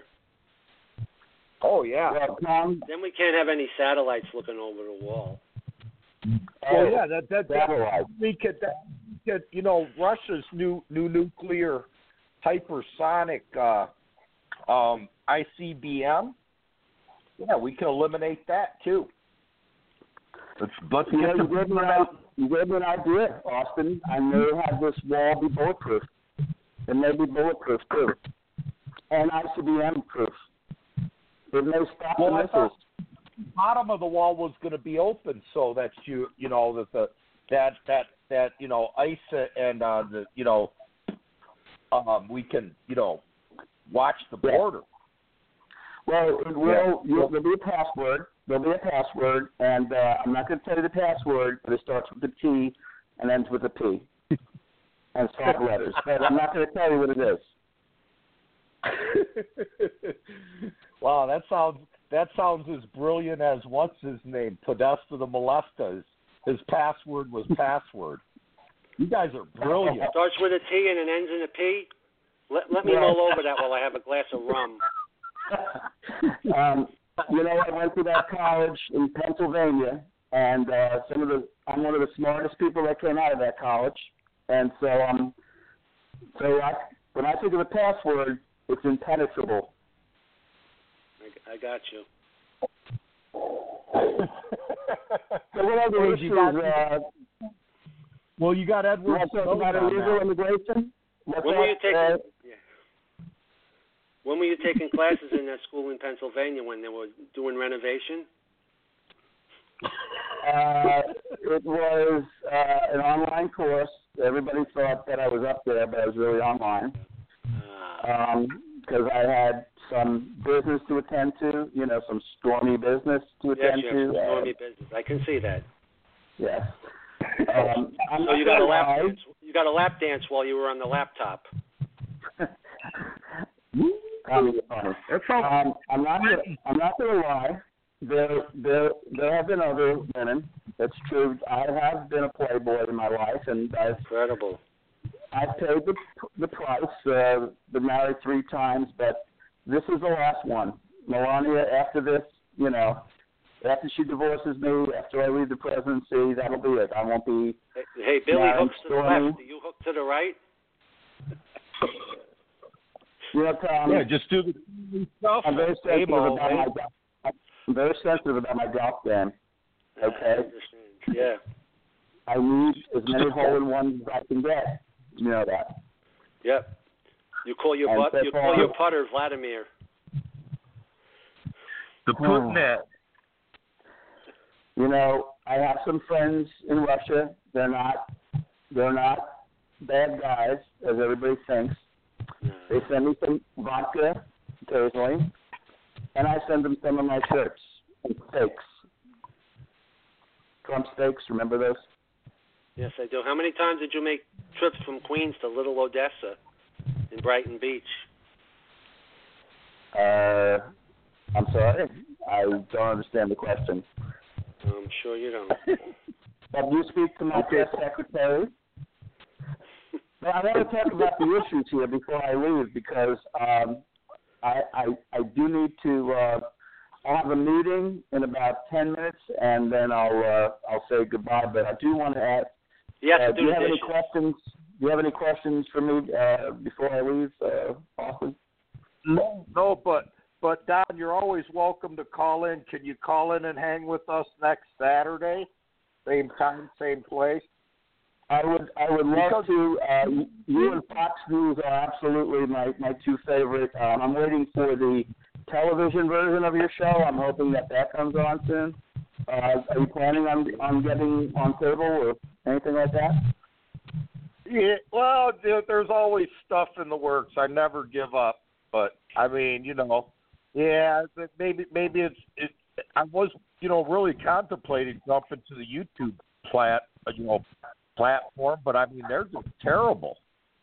Oh, yeah. Well, Tom, then we can't have any satellites looking over the wall. Well, yeah, that that, that we could, that, that you know, Russia's new new nuclear hypersonic uh, um, I C B M. Yeah, we can eliminate that too. Let's let's you get know, the you gave me an, you gave me an idea, Austin. I may have this wall be bulletproof. It may be bulletproof too, and I C B M proof. It may stop well, the missiles. The bottom of the wall was going to be open so that you you know that the that that that you know ice and uh, the you know um, we can you know watch the border. Well, it will. Yeah. You'll, there'll be a password. There'll be a password, and uh, I'm not going to tell you the password, but it starts with a T and ends with a P, and five letters. But I'm not going to tell you what it is. Wow, that sounds that sounds as brilliant as what's his name, Podesta the Molesta. His, his password was password. You guys are brilliant. Starts with a T and it ends in a P. Let let me Yeah. roll over that while I have a glass of rum. um, you know, I went to that college in Pennsylvania, and uh, some of the I'm one of the smartest people that came out of that college, and so um, so I, when I think of the password, it's impenetrable. I, I got you. So what other issues? Uh, well, you got Edward. You want to talk about illegal immigration? Let's When were you taking? uh, yeah. When were you taking classes in that school in Pennsylvania when they were doing renovation? Uh, it was uh, an online course. Everybody thought that I was up there, but I was really online. Because um, I had some business to attend to, you know, some stormy business to attend yes, to. Yes, stormy uh, business. I can see that. Yes. Um, so you got a lap dance. You got a lap dance while you were on the laptop. um, um, I'm not. Gonna, I'm not going to lie. There, there, there have been other women. That's true. I have been a playboy in my life, and I've incredible. I've paid the the price. Uh, been married three times, but this is the last one. Melania, after this, you know, after she divorces me, after I leave the presidency, that'll be it. I won't be. Hey, hey Billy hooks to the left. Do you hook to the right? You know, Tom. Yeah, just do the stuff. I'm very sensitive about my. I'm very sensitive about my golf game. Okay. I yeah. I need as many hole-in-ones as I can get. You know that. Yep. You call your but, you call your putter Vladimir. The put net. You know, I have some friends in Russia. They're not. They're not bad guys, as everybody thinks. No. They send me some vodka occasionally, and I send them some of my shirts and steaks. Trump steaks, remember those? Yes, I do. How many times did you make trips from Queens to Little Odessa in Brighton Beach? Uh, I'm sorry. I don't understand the question. I'm sure you don't. But you speak to my press secretary. But I want to talk about the issues here before I leave because um, I, I I do need to. Uh, I'll have a meeting in about ten minutes, and then I'll uh, I'll say goodbye. But I do want to ask. You uh, do, do you have dishes. any questions? Do you have any questions for me uh, before I leave, uh, Austin? No, no, but but Don, you're always welcome to call in. Can you call in and hang with us next Saturday, same time, same place? I would I would love because to. Uh, you and Fox News are absolutely my, my two favorite. Um, I'm waiting for the television version of your show. I'm hoping that that comes on soon. Uh, are you planning on on getting on cable or anything like that? Yeah, well, there's always stuff in the works. I never give up, but I mean, you know, yeah, maybe maybe it's it. I was, you know, really contemplating jumping to the YouTube plat, you know, platform, but I mean, they're just terrible.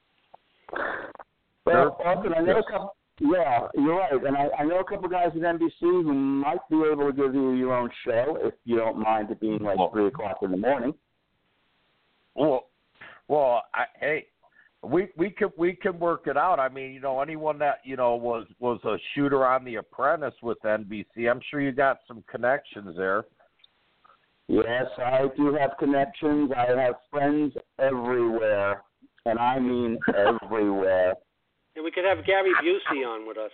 Well, Austin, I know a couple. Yeah, you're right, and I, I know a couple guys at N B C who might be able to give you your own show if you don't mind it being like well, three o'clock in the morning. Well, well, I, hey, we we can we can work it out. I mean, you know, anyone that you know was was a shooter on The Apprentice with N B C, I'm sure you got some connections there. Yes, I do have connections. I have friends everywhere, and I mean everywhere. And we could have Gary Busey on with us.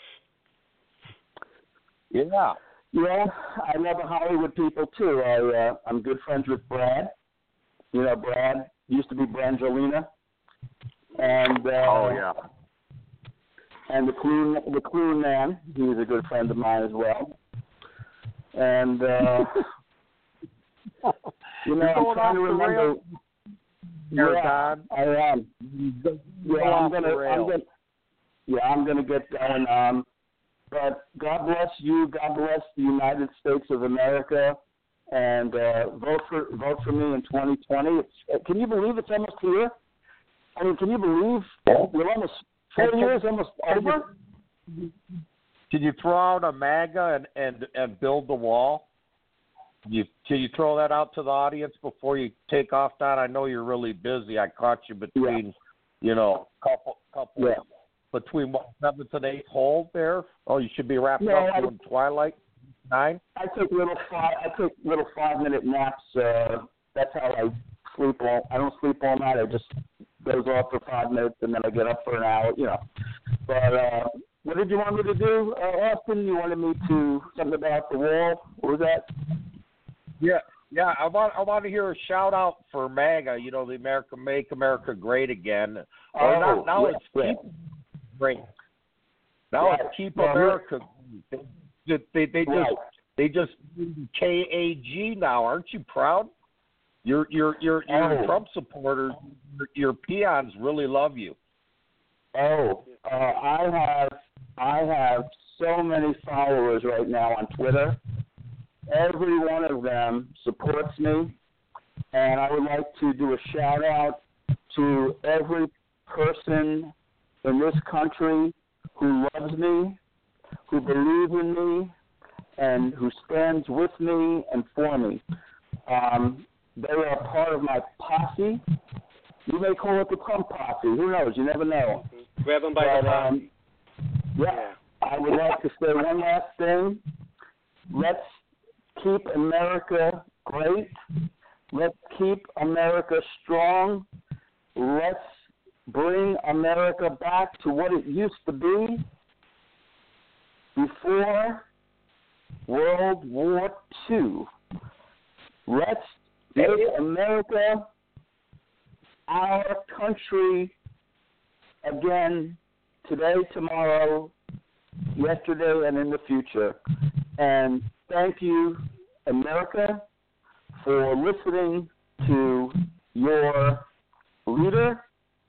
Yeah. Yeah, I love the Hollywood people, too. I, uh, I'm good friends with Brad. You know, Brad used to be Brangelina. And, uh, oh, yeah. And the Clune, the Clune Man, he's a good friend of mine as well. And, uh, you know, I'm trying to remember. Yeah, I am. Yeah, I'm gonna, I'm gonna, yeah, I'm gonna get going. Um, but God bless you. God bless the United States of America, and uh, vote for vote for me in twenty twenty. It's, can you believe it's almost here? I mean, can you believe we're almost four years almost over? Can you throw out a MAGA and and, and build the wall? You, can you throw that out to the audience before you take off, Don? I know you're really busy. I caught you between, yeah. you know, couple, couple, yeah. between what, seventh and eighth hole there. Oh, you should be wrapping no, up I, doing Twilight nine. I took little five. I took little five minute naps. Uh, that's how I sleep all. I don't sleep all night. I just goes off for five minutes and then I get up for an hour. You know, but. Uh, What did you want me to do, uh, Austin? You wanted me to something about the wall. What was that? Yeah, yeah. I want I want to hear a shout out for MAGA. You know, the America Make America Great Again. Oh, now, now yes, it's yes. great. Now right. it's Keep well, America. They, they, they just right. they just K A G now. Aren't you proud? Your your your your oh. Trump supporters, your, your peons really love you. Oh, uh, I have I have so many followers right now on Twitter. Every one of them supports me, and I would like to do a shout out to every person in this country who loves me, who believes in me, and who stands with me and for me. Um, they are part of my posse. You may call it the Trump posse. Who knows? You never know. Grab them by but, the posse. um, yeah, I would like to say one last thing. Let's keep America great. Let's keep America strong. Let's bring America back to what it used to be before World War Two. Let's make America our country again today, tomorrow, yesterday, and in the future. And thank you, America, for listening to your leader,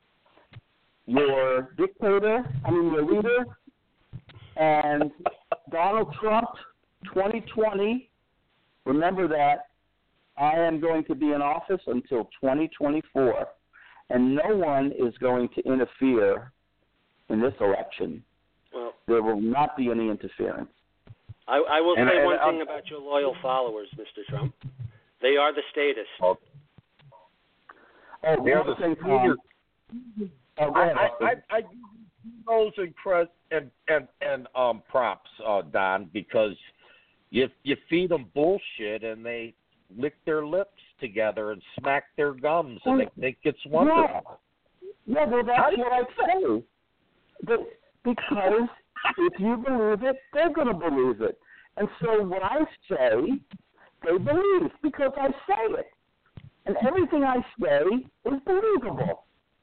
your dictator, I mean your leader, and Donald Trump, twenty twenty. Remember that I am going to be in office until twenty twenty-four, and no one is going to interfere in this election. Well, there will not be any interference. I, I will And- say and one I'll- thing about your loyal followers, Mister Trump. They are the statist. Oh, Oh, they're one the thing, senior. Tom. Oh, go I, ahead, I, Austin. I, I give those and cres- and and and um props, uh, Don, because you you feed them bullshit and they lick their lips together and smack their gums and they think it's wonderful. Yeah, well, that's what I say. But because if you believe it, they're going to believe it. And so what I say, they believe because I say it. And everything I say is believable.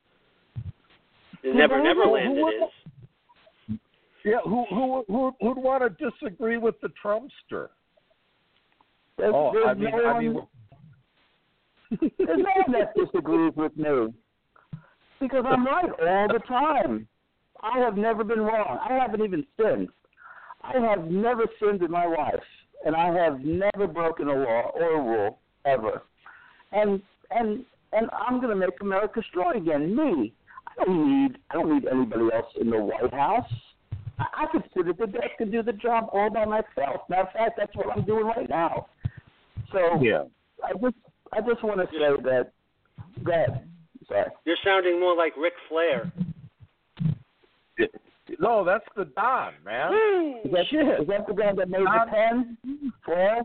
In Never Who- Neverland who- it is. Yeah, who who who who'd want to disagree with the Trumpster? There's, Oh, there's I mean, no I one, mean, there's no one that disagrees with me. Because I'm right all the time. I have never been wrong. I haven't even sinned. I have never sinned in my life, and I have never broken a law or a rule ever. And and and I'm going to make America strong again. Me. I don't need I don't need anybody else in the White House. I, I could sit at the desk and do the job all by myself. Matter of fact, that's what I'm doing right now. So yeah. I just I just want to say that. Go ahead. Sorry. You're sounding more like Ric Flair. No, that's the Don, man. Is that, is that the guy that made the pen? Flair?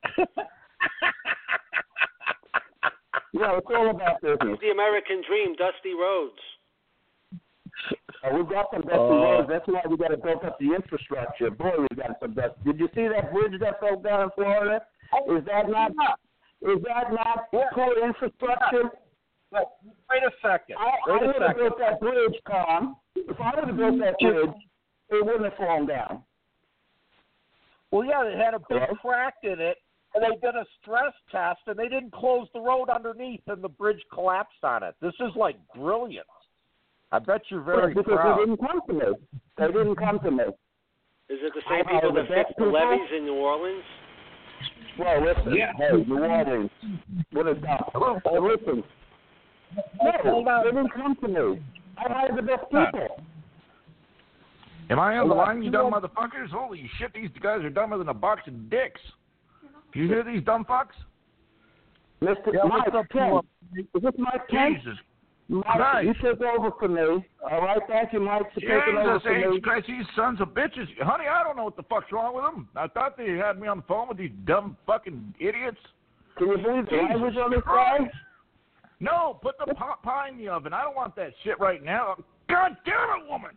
Yeah, it's all about business. The American Dream, Dusty Rhodes. Uh, we've got some dusty Uh, roads. That's why we got to build up the infrastructure. Boy, we got some dust. Did you see that bridge that fell down in Florida? Is that not? Is that not poor infrastructure? Wait a second. I, Wait I a would have second. built that bridge, Tom. If I would have built that bridge, it wouldn't have fallen down. Well, yeah, it had a big Hello? crack in it, and they did a stress test, and they didn't close the road underneath, and the bridge collapsed on it. This is like brilliant. I bet you're very because proud. they didn't come to me. They didn't come to me. Is it the same I- I people was that the fixed the best levees in New Orleans? Well, listen. Yeah. Hey, New Orleans. What is that? Hey, listen. Hold No, on. they didn't come to me. I hired the best people. Am I on the Hold on. line, you dumb motherfuckers? Holy shit, these guys are dumber than a box of dicks. Do you hear these dumb fucks? Mister Yeah, Mike what's up, Kent. Paul? Is this Mike Kent? Jesus Mike, Christ. you took over for me. All right, thank you, Mike, for taking over Jesus for me. H. Christ, these sons of bitches. Honey, I don't know what the fuck's wrong with them. I thought they had me on the phone with these dumb fucking idiots. Can you believe the Jesus language on this guy? Christ. No, put the pot pie in the oven. I don't want that shit right now. God damn it, woman.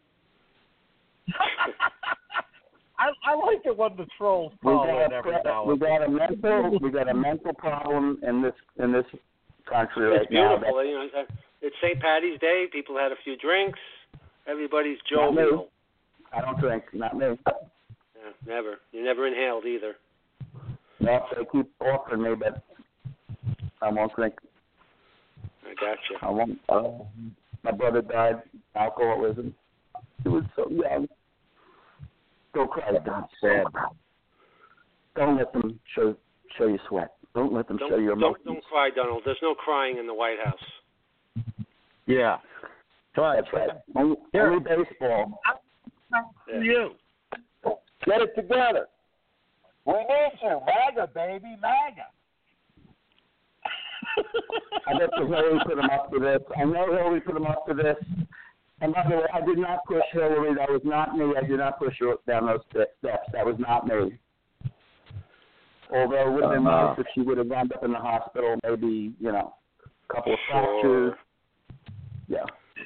I, I like it when the trolls We call got, it every now we and then. got a mental we got a mental problem in this in this country It's right now. beautiful. You know, it's Saint Patty's Day. People had a few drinks. Everybody's Not me. jovial. I don't drink. Not me. Yeah, never. You never inhaled either. No, they keep offering me, but I won't drink. I got you. I won't. Uh, my brother died alcoholism. He was so young. Go cry, God. Sad. Don't let them show show you sweat. Don't let them don't, show you emotions. Don't, don't cry, Donald. There's no crying in the White House. Yeah. Try That's right. Only, only baseball. Yeah. You. Get it together. We need you. MAGA, baby. MAGA. I bet you Hillary put him up for this. I know Hillary put him up for this. And by the way, I did not push Hillary. That was not me. I did not push her down those steps. That was not me. Although it would have been Uh-huh. nice if she would have wound up in the hospital, maybe, you know, a couple of Sure. fractures. Yeah.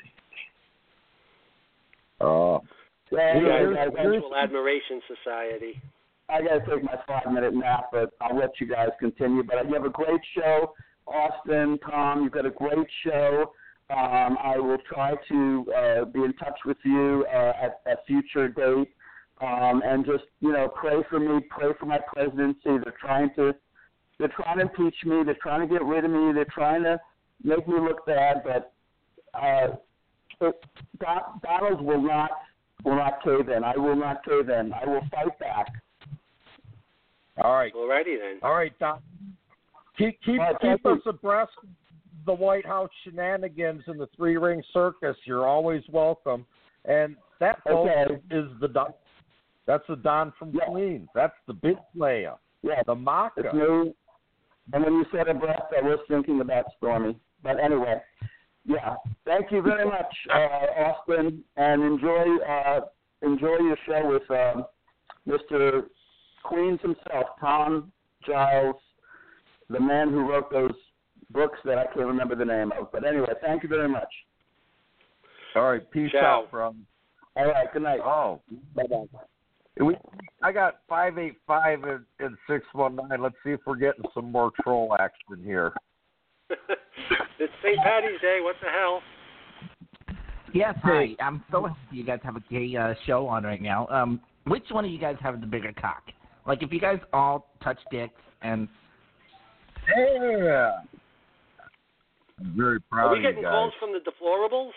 Oh. Yeah, You anyway, guys, guys, Mutual Admiration Society. I got to take my five-minute nap, but I'll let you guys continue. But you have a great show, Austin, Tom. You've got a great show. Um, I will try to uh, be in touch with you uh, at a future date. Um, and just, you know, pray for me, pray for my presidency. They're trying to, they're trying to impeach me. They're trying to get rid of me. They're trying to make me look bad. But uh, it, Don, Donald will not, will not cave in. I will not cave in. I will fight back. All right. Alrighty then. All right, Don. Keep keep, All right, keep thank us you. abreast of the White House shenanigans and the three ring circus. You're always welcome. And that folks, Okay. is the Don. That's the Don from Yeah. Queens. That's the big player. Yeah, The Maka. it's me. And when you said abreast, I was thinking about Stormy. But anyway, yeah. Thank you very much, uh, Austin, and enjoy uh, enjoy your show with uh, Mister Queens himself, Tom Giles, the man who wrote those books that I can't remember the name of. But anyway, thank you very much. All right. Peace Ciao. out, from. All right, good night. Oh. Bye-bye. We, I got five eight five and, and six one nine. Let's see if we're getting some more troll action here. It's Saint Patty's Day. What the hell? Yes, hi. I'm so happy you guys have a gay uh, show on right now. Um, which one of you guys have the bigger cock? Like, if you guys all touch dicks and... Yeah. I'm very proud Are we of you getting guys. calls from the deplorables?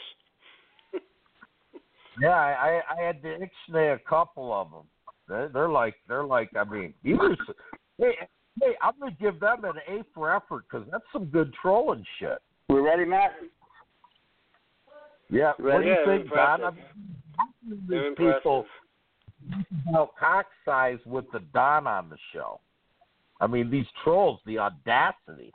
Yeah, I, I had to ixnay a couple of them. They're, they're like, they're like, I mean, you just, hey, hey, I'm gonna give them an A for effort because that's some good trolling shit. We ready, Matt? Yeah, what do you Yeah, think, Don? I impressive. mean, They're these people impressive. about cock size with the Don on the show. I mean, these trolls, the audacity.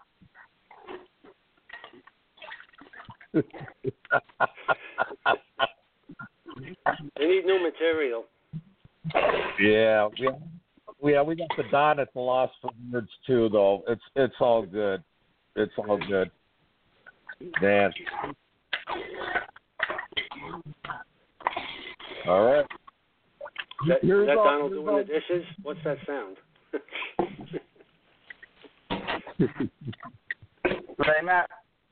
They need new material. Yeah, yeah, yeah. We got the Don at the Lost for Words too, though. It's it's all good. It's all good. Man. All right. Is that, Here's is that all- Donald here's doing all- the dishes? What's that sound? Hey, Matt.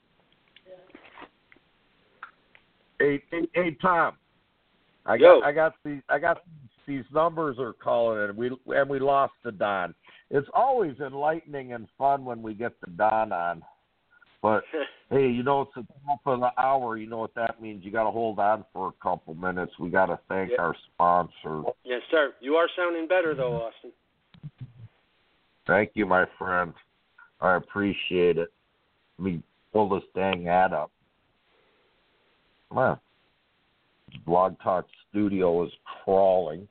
Hey, hey, hey, Tom. I Yo. got I got these I got these numbers are calling in. We and we lost the Don. It's always enlightening and fun when we get the Don on. But hey, you know, it's the top of the hour. You know what that means. You got to hold on for a couple minutes. We got to thank Yeah. our sponsor. Yes, sir. You are sounding better, though, Austin. Thank you, my friend. I appreciate it. Let me pull this dang ad up. Come on. Blog Talk Studio is crawling.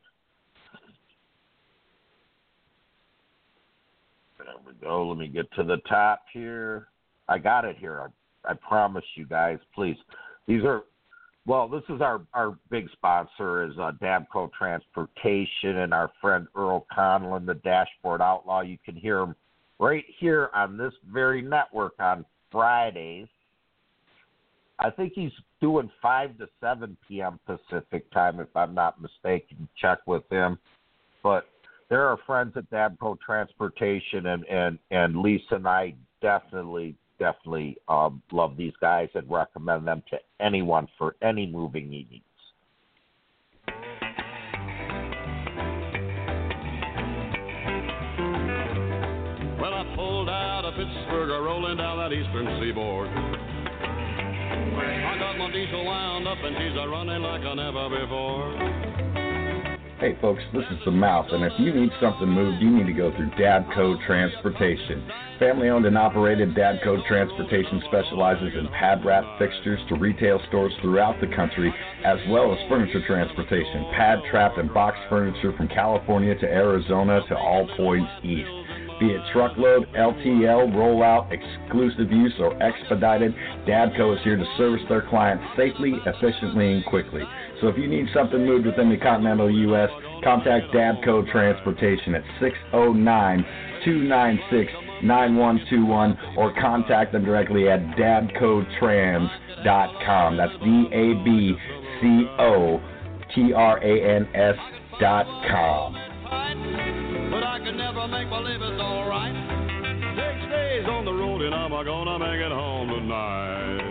There we go. Let me get to the top here. I got it here. I, I promise you guys, please. These are, well, this is our, our big sponsor is uh, Dabco Transportation and our friend Earl Conlon, the Dashboard Outlaw. You can hear him right here on this very network on Fridays. I think he's doing five to seven p.m. Pacific time, if I'm not mistaken. Check with him. But there are friends at Dabco Transportation, and, and, and Lisa and I definitely, definitely um, love these guys and recommend them to anyone for any moving needs. Pittsburgh are rolling down that eastern seaboard. I got my diesel wound up and she's a running like I never before. Hey folks, this is the Mouse, and if you need something moved, you need to go through Dadco Transportation. Family-owned and operated, Dadco Transportation specializes in pad wrap fixtures to retail stores throughout the country, as well as furniture transportation, pad, trap, and box furniture from California to Arizona to all points east. Be it truckload, L T L, rollout, exclusive use, or expedited, Dadco is here to service their clients safely, efficiently, and quickly. So if you need something moved within the continental U S, contact Dadco Transportation at six oh nine, two nine six, nine one two one or contact them directly at dadco trans dot com. That's D A B C O T R A N S dot com. But I can never make believe it's all right. Six days on the road and I'm gonna make it home tonight.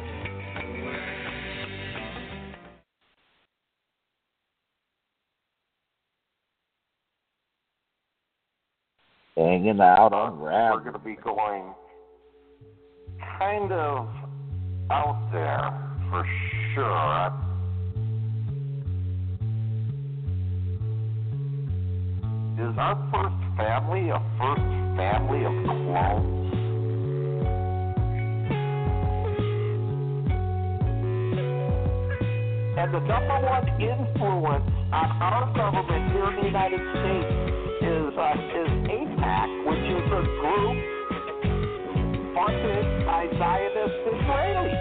Hanging out on Rad. We're going to be going kind of out there for sure. Is our first family a first family of clones? And the number one influence on our government here in the United States is uh, is AIPAC, which is a group funded by Zionist Israelis.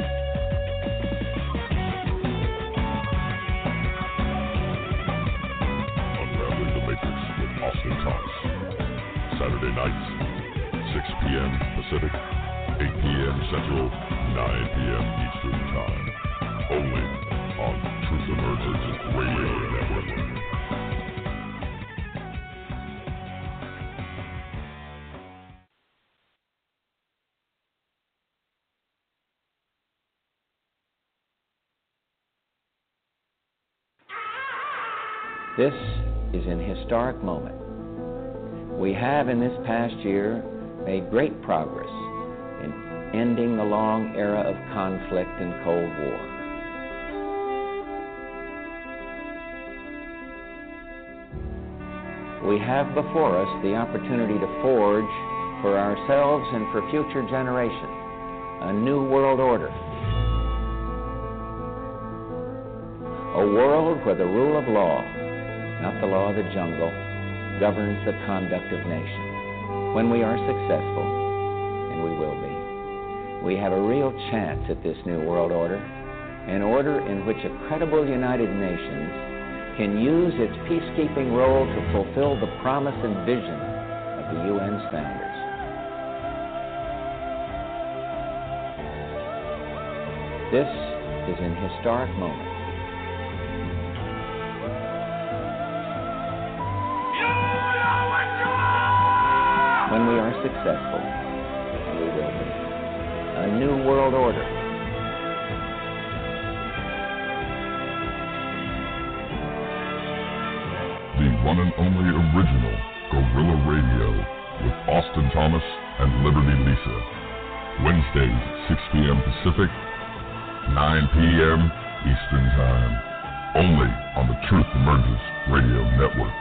Unraveling the Matrix with Austin Thomas. Saturday nights, six p.m. Pacific, eight p.m. Central, nine p.m. Eastern Time. Only on Truth Emerges Radio Network. This is an historic moment. We have in this past year made great progress in ending the long era of conflict and Cold War. We have before us the opportunity to forge for ourselves and for future generations a new world order. A world where the rule of law, not the law of the jungle, governs the conduct of nations. When we are successful, and we will be, we have a real chance at this new world order, an order in which a credible United Nations can use its peacekeeping role to fulfill the promise and vision of the U N's founders. This is an historic moment. When we are successful, and we will be, a new world order. The one and only original Guerrilla Radio with Austin Thomas and Liberty Lisa. Wednesdays, six p.m. Pacific, nine p.m. Eastern Time. Only on the Truth Emerges Radio Network.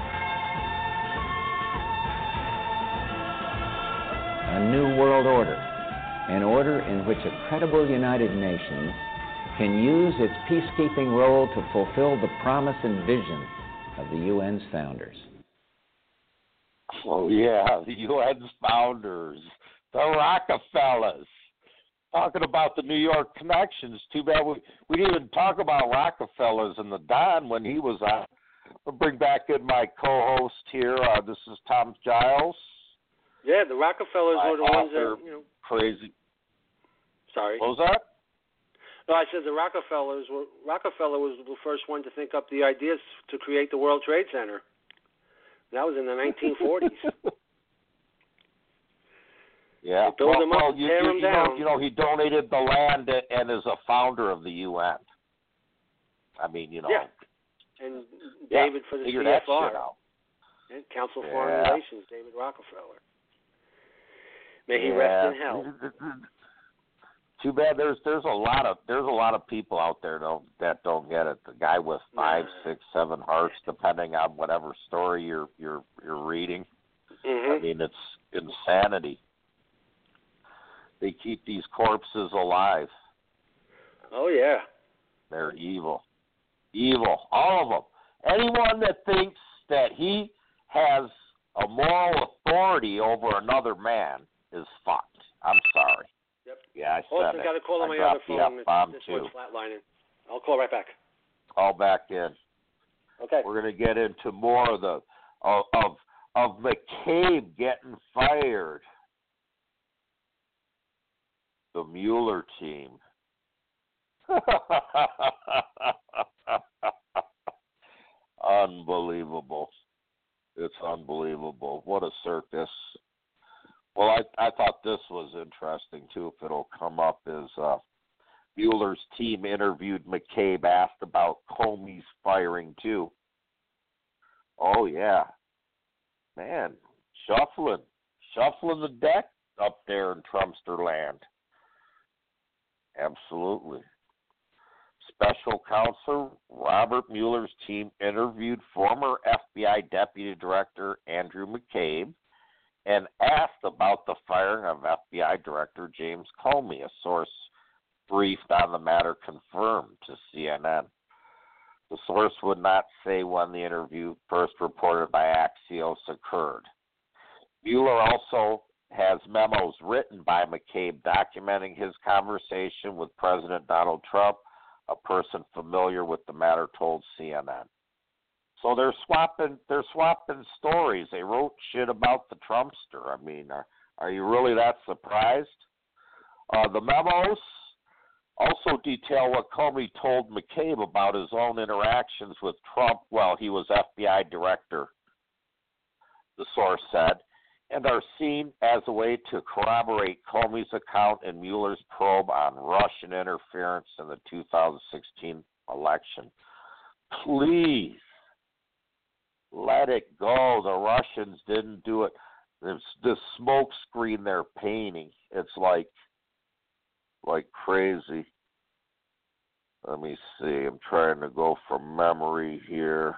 A new world order, an order in which a credible United Nations can use its peacekeeping role to fulfill the promise and vision of the U N's founders. Oh, yeah, the U N's founders, the Rockefellers. Talking about the New York connections, too bad we, we didn't even talk about Rockefellers and the Don when he was on. I'll bring back in my co-host here. Uh, this is Tom Giles. Yeah, the Rockefellers my were the ones that, author, you know. Crazy. Sorry. What was that? No, I said the Rockefellers were, Rockefeller was the first one to think up the ideas to create the World Trade Center. That was in the nineteen forties. Yeah, build well, them up, well, you, tear you, them you down. know, you know, he donated the land and is a founder of the U N. I mean, you know. Yeah. And yeah, David for the figure C F R. that shit out. And Council of Yeah. Foreign Relations, David Rockefeller. May he yeah. rest in hell. Too bad. There's there's a lot of there's a lot of people out there don't that don't get it. The guy with five, nah. six, seven hearts, depending on whatever story you're you're you're reading. Mm-hmm. I mean, it's insanity. They keep these corpses alive. Oh yeah. They're evil, evil, all of them. Anyone that thinks that he has a moral authority over another man is fucked. I'm sorry. Yep. Yeah, I Hold said on, it. got a call on I my other dropped the phone. F-bomb This too. one's flatlining. I'll call right back. Call back in. Okay. We're going to get into more of the of of, of McCabe getting fired. The Mueller team. Unbelievable. It's unbelievable. What a circus. Well, I I thought this was interesting, too, if it'll come up, is uh, Mueller's team interviewed McCabe, asked about Comey's firing, too. Oh, yeah. Man, shuffling. Shuffling the deck up there in Trumpster land. Absolutely. Special counsel Robert Mueller's team interviewed former F B I Deputy Director Andrew McCabe and asked about the firing of F B I Director James Comey. A source briefed on the matter confirmed to C N N. The source would not say when the interview, first reported by Axios, occurred. Mueller also has memos written by McCabe documenting his conversation with President Donald Trump. A person familiar with the matter told C N N. So they're swapping. They're swapping stories. They wrote shit about the Trumpster. I mean, are, are you really that surprised? Uh, the memos also detail what Comey told McCabe about his own interactions with Trump while he was F B I director. The source said, and are seen as a way to corroborate Comey's account in Mueller's probe on Russian interference in the two thousand sixteen election. Please, let it go. The Russians didn't do it. There's this smoke screen they're painting. It's like, like crazy. Let me see. I'm trying to go from memory here.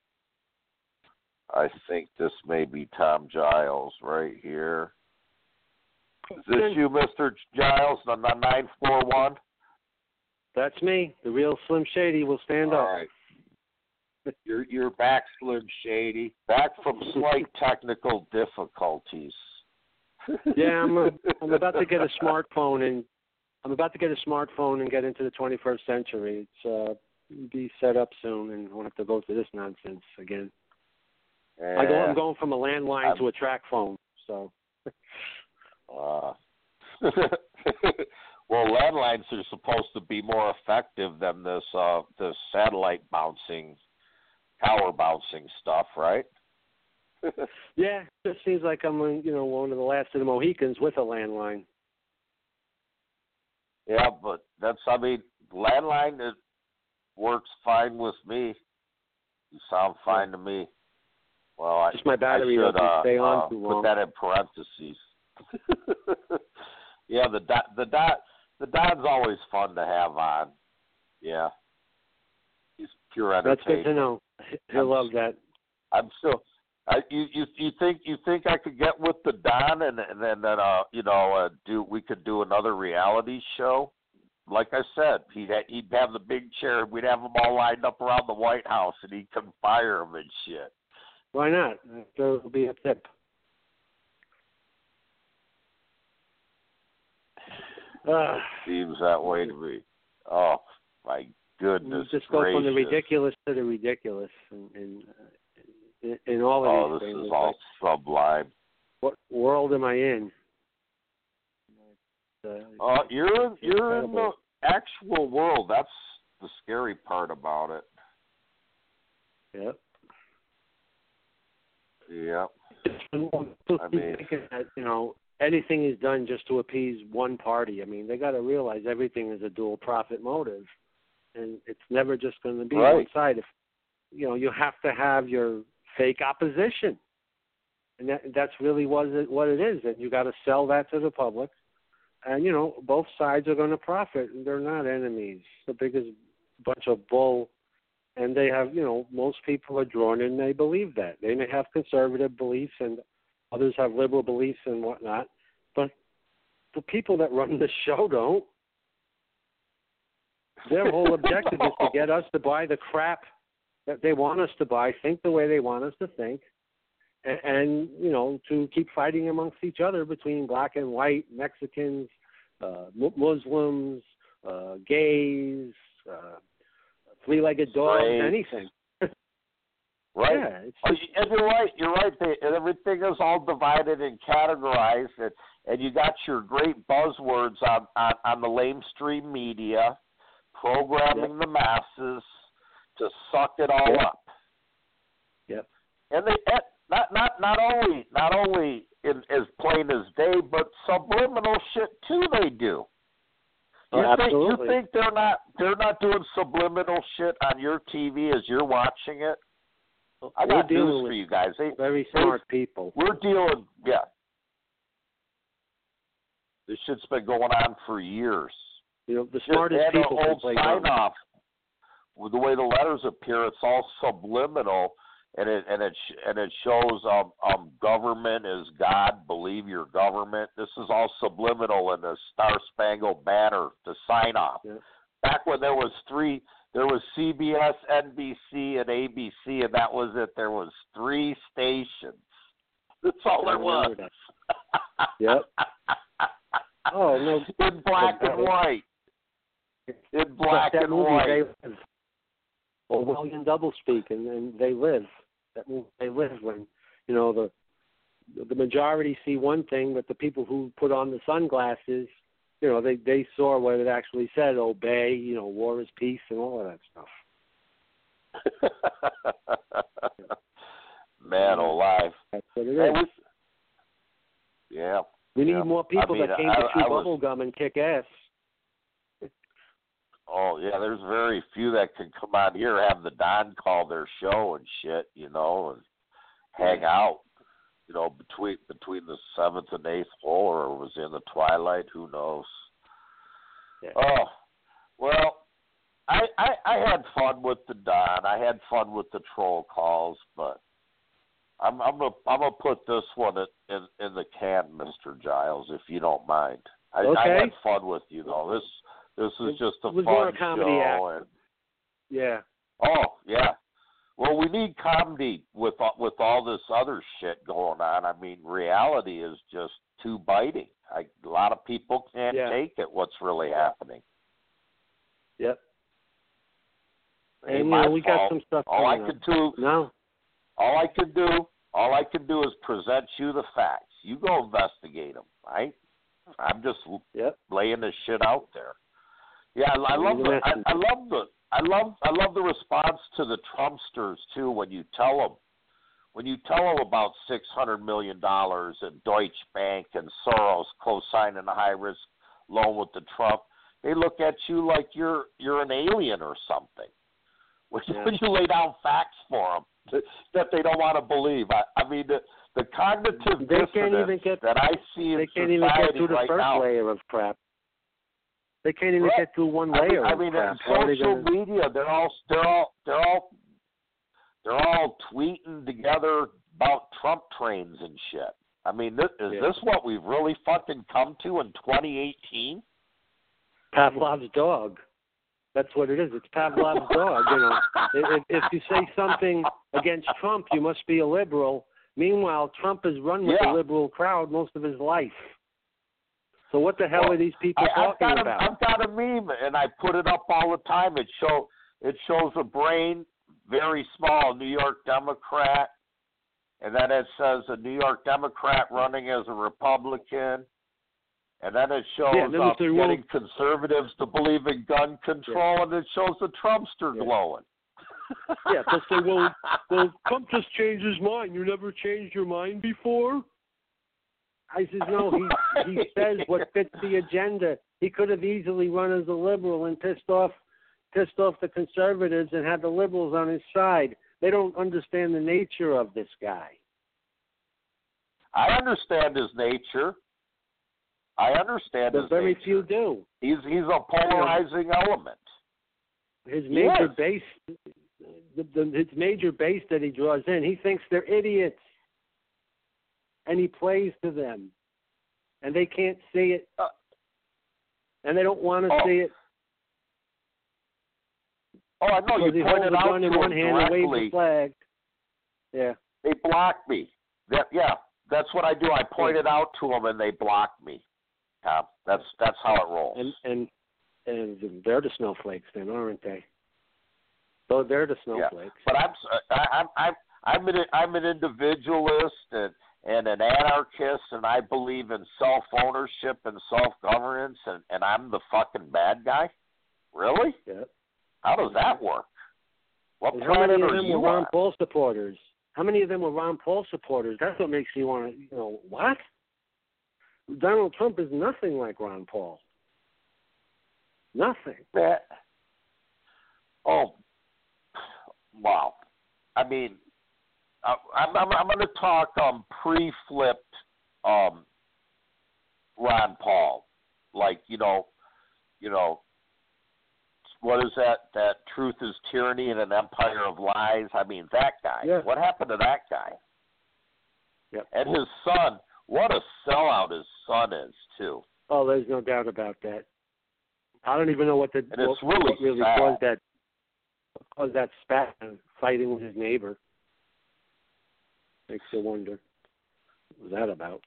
I think this may be Tom Giles right here. Is this you, Mister Giles, the nine four one? That's me. The real Slim Shady will stand All up. All right. You're, you're back, Slim Shady. Back from slight technical difficulties. Yeah, I'm, uh, I'm about to get a smartphone, and I'm about to get a smartphone and get into the twenty-first century. It's uh, be set up soon, and I won't have to go through this nonsense again. Yeah. I go, I'm going from a landline I'm, to a track phone, so. uh, well, landlines are supposed to be more effective than this uh, this satellite bouncing, tower bouncing stuff, right? Yeah, it just seems like I'm, you know, one of the last of the Mohicans with a landline. Yeah, but that's, I mean, landline, it works fine with me. You sound fine to me. Well, I, just my battery I should, doesn't uh, stay on uh, too put long. that in parentheses. Yeah, the dot, the dot, the Don's always fun to have on. Yeah, he's pure entertainment. That's good to know. He'll I'm, love that. I'm still. I, you, you you think you think I could get with the Don and and then uh you know uh, do we could do another reality show? Like I said, he'd ha- he'd have the big chair. We'd have them all lined up around the White House, and he'd come fire them and shit. Why not? That'll be a tip. Uh, Seems that way to me. Oh my goodness just go gracious. from the ridiculous to the ridiculous, and, and uh, in, in all of oh, these this things. is all like, sublime. What world am I in? Uh, Uh, you're it's you're in incredible. the actual world. That's the scary part about it. Yep. Yep. I mean, thinking that, you know, anything is done just to appease one party. I mean, they got to realize everything is a dual profit motive, and it's never just going to be right. one side. If you know, you have to have your fake opposition. And that, that's really what it, what it is. And you got to sell that to the public. And, you know, both sides are going to profit. They're not enemies. The biggest bunch of bull. And they have, you know, most people are drawn in, they believe that. They may have conservative beliefs and others have liberal beliefs and whatnot. But the people that run the show don't. Their whole objective is to get us to buy the crap that they want us to buy, think the way they want us to think, and, and you know, to keep fighting amongst each other between black and white, Mexicans, uh, Muslims, uh, gays, uh, three-legged dogs, Right. anything. Right. Yeah, it's Oh, just, you- and you're right. You're right. They, and everything is all divided and categorized, and, and you got your great buzzwords on, on, on the lamestream media, programming the masses to suck it all Yep. up. Yep. And they and not not not only not only in, as plain as day, but subliminal shit too. They do. Oh, You think, you absolutely. think they're not they're not doing subliminal shit on your T V as you're watching it? I We're got dealing news with for you guys. They, very they- smart people. We're dealing, yeah. This shit's been going on for years. You know, the Just smartest add a people can whole play sign dumb. off. With the way the letters appear, it's all subliminal, and it and it sh- and it shows um um government is God. Believe your government. This is all subliminal in the Star Spangled Banner. The sign off. Yeah. Back when there was three, there was C B S, N B C, and A B C, and that was it. There was three stations. That's all I there was. remember that. Yep. Oh no! In black But, uh, and white. In black that and movie, white. They live. Orwellian doublespeak, and, and they live. That movie, they live when you know the the majority see one thing, but the people who put on the sunglasses, you know, they they saw what it actually said: obey, you know, war is peace, and all of that stuff. Man alive. That's what it Hey, is. we- yeah. We need yeah. more people I mean, that can't I, get chew I was, bubble gum and kick ass. Oh yeah, there's very few that can come out here, have the Don call their show and shit, you know, and hang out, you know, between between the seventh and eighth hole, or was in the twilight, who knows? Yeah. Oh, well, I, I I had fun with the Don. I had fun with the troll calls, but I'm I'm gonna I'm gonna put this one in in, in the can, Mister Giles, if you don't mind. I, Okay. I had fun with you though. This this is just a It was more fun a comedy show, act. and Yeah. oh yeah. Well, we need comedy with all- with all this other shit going on. I mean, reality is just too biting. I, a lot of people can't Yeah. take it. What's really happening? Yep. Ain't And you my know, we got fault. some stuff All I coming could do, No. all I could do, all I could do is present you the facts. You go investigate them, right? I'm just Yep. laying this shit out there. Yeah, I, I love You're the, the I, messenger. I love the, I love, I love the response to the Trumpsters too. When you tell them, when you tell them about six hundred million dollars and Deutsche Bank and Soros co-signing a high-risk loan with the Trump, they look at you like you're you're an alien or something. When, Yeah. when you lay down facts for them that, that they don't want to believe. I, I mean, the, the cognitive They can't dissonance even get- that I see in They can't society even get through the right first now. layer of crap. They can't even Right. get through one I mean, layer I of mean, crap. in How are they social gonna- media, they're all, they're all, they're all, they're all tweeting together about Trump trains and shit. I mean, this, is Yeah. this what we've really fucking come to in twenty eighteen? Pavlov's dog. That's what it is. It's Pavlov's dog. You know, if, if you say something against Trump, you must be a liberal. Meanwhile, Trump has run with Yeah. the liberal crowd most of his life. So what the hell Well, are these people I, I've talking got a, about? I've got a meme, and I put it up all the time. It show it shows a brain, very small, New York Democrat, and then it says a New York Democrat running as a Republican, and then it shows Yeah, then uh, if they getting won't- conservatives to believe in gun control, and it shows the Trumpster Yeah. glowing. Yeah, they'll say, well, well, Trump just changed his mind. You never changed your mind before? I says, no, he, he says what fits the agenda. He could have easily run as a liberal and pissed off pissed off the conservatives and had the liberals on his side. They don't understand the nature of this guy. I understand his nature. I understand but his very nature. few do. He's he's a polarizing element. His major yes. base, the, the, his major base that he draws in, he thinks they're idiots, and he plays to them, and they can't see it, uh, and they don't want to oh. see it. Oh, I know. You he pointed holds out a gun in to one him hand directly. and waves the flag. Yeah. They blocked me. That yeah, that's what I do. I pointed out to them and they blocked me. Tom, that's that's how it rolls. And and and they're the snowflakes, then, aren't they? So they're the snowflakes. Yeah. But I'm I, I'm I'm I'm an I'm an individualist and and an anarchist, and I believe in self ownership and self governance, and and I'm the fucking bad guy. Really? Yeah. How does that work? What and planet how many of are them you were Ron on? Paul supporters? How many of them were Ron Paul supporters? That's what makes you want to, you know, what? Donald Trump is nothing like Ron Paul. Nothing. That. Oh, wow. I mean, I, I'm I'm, I'm going to talk um pre-flipped um Ron Paul, like you know, you know. What is that? That truth is tyranny in an empire of lies. I mean, that guy. Yeah. What happened to that guy? Yep. And his son. What a sellout his son is, too. Oh, there's no doubt about that. I don't even know what the And it's what, really what really sad. caused that caused that spat and fighting with his neighbor. Makes you wonder, what was that about?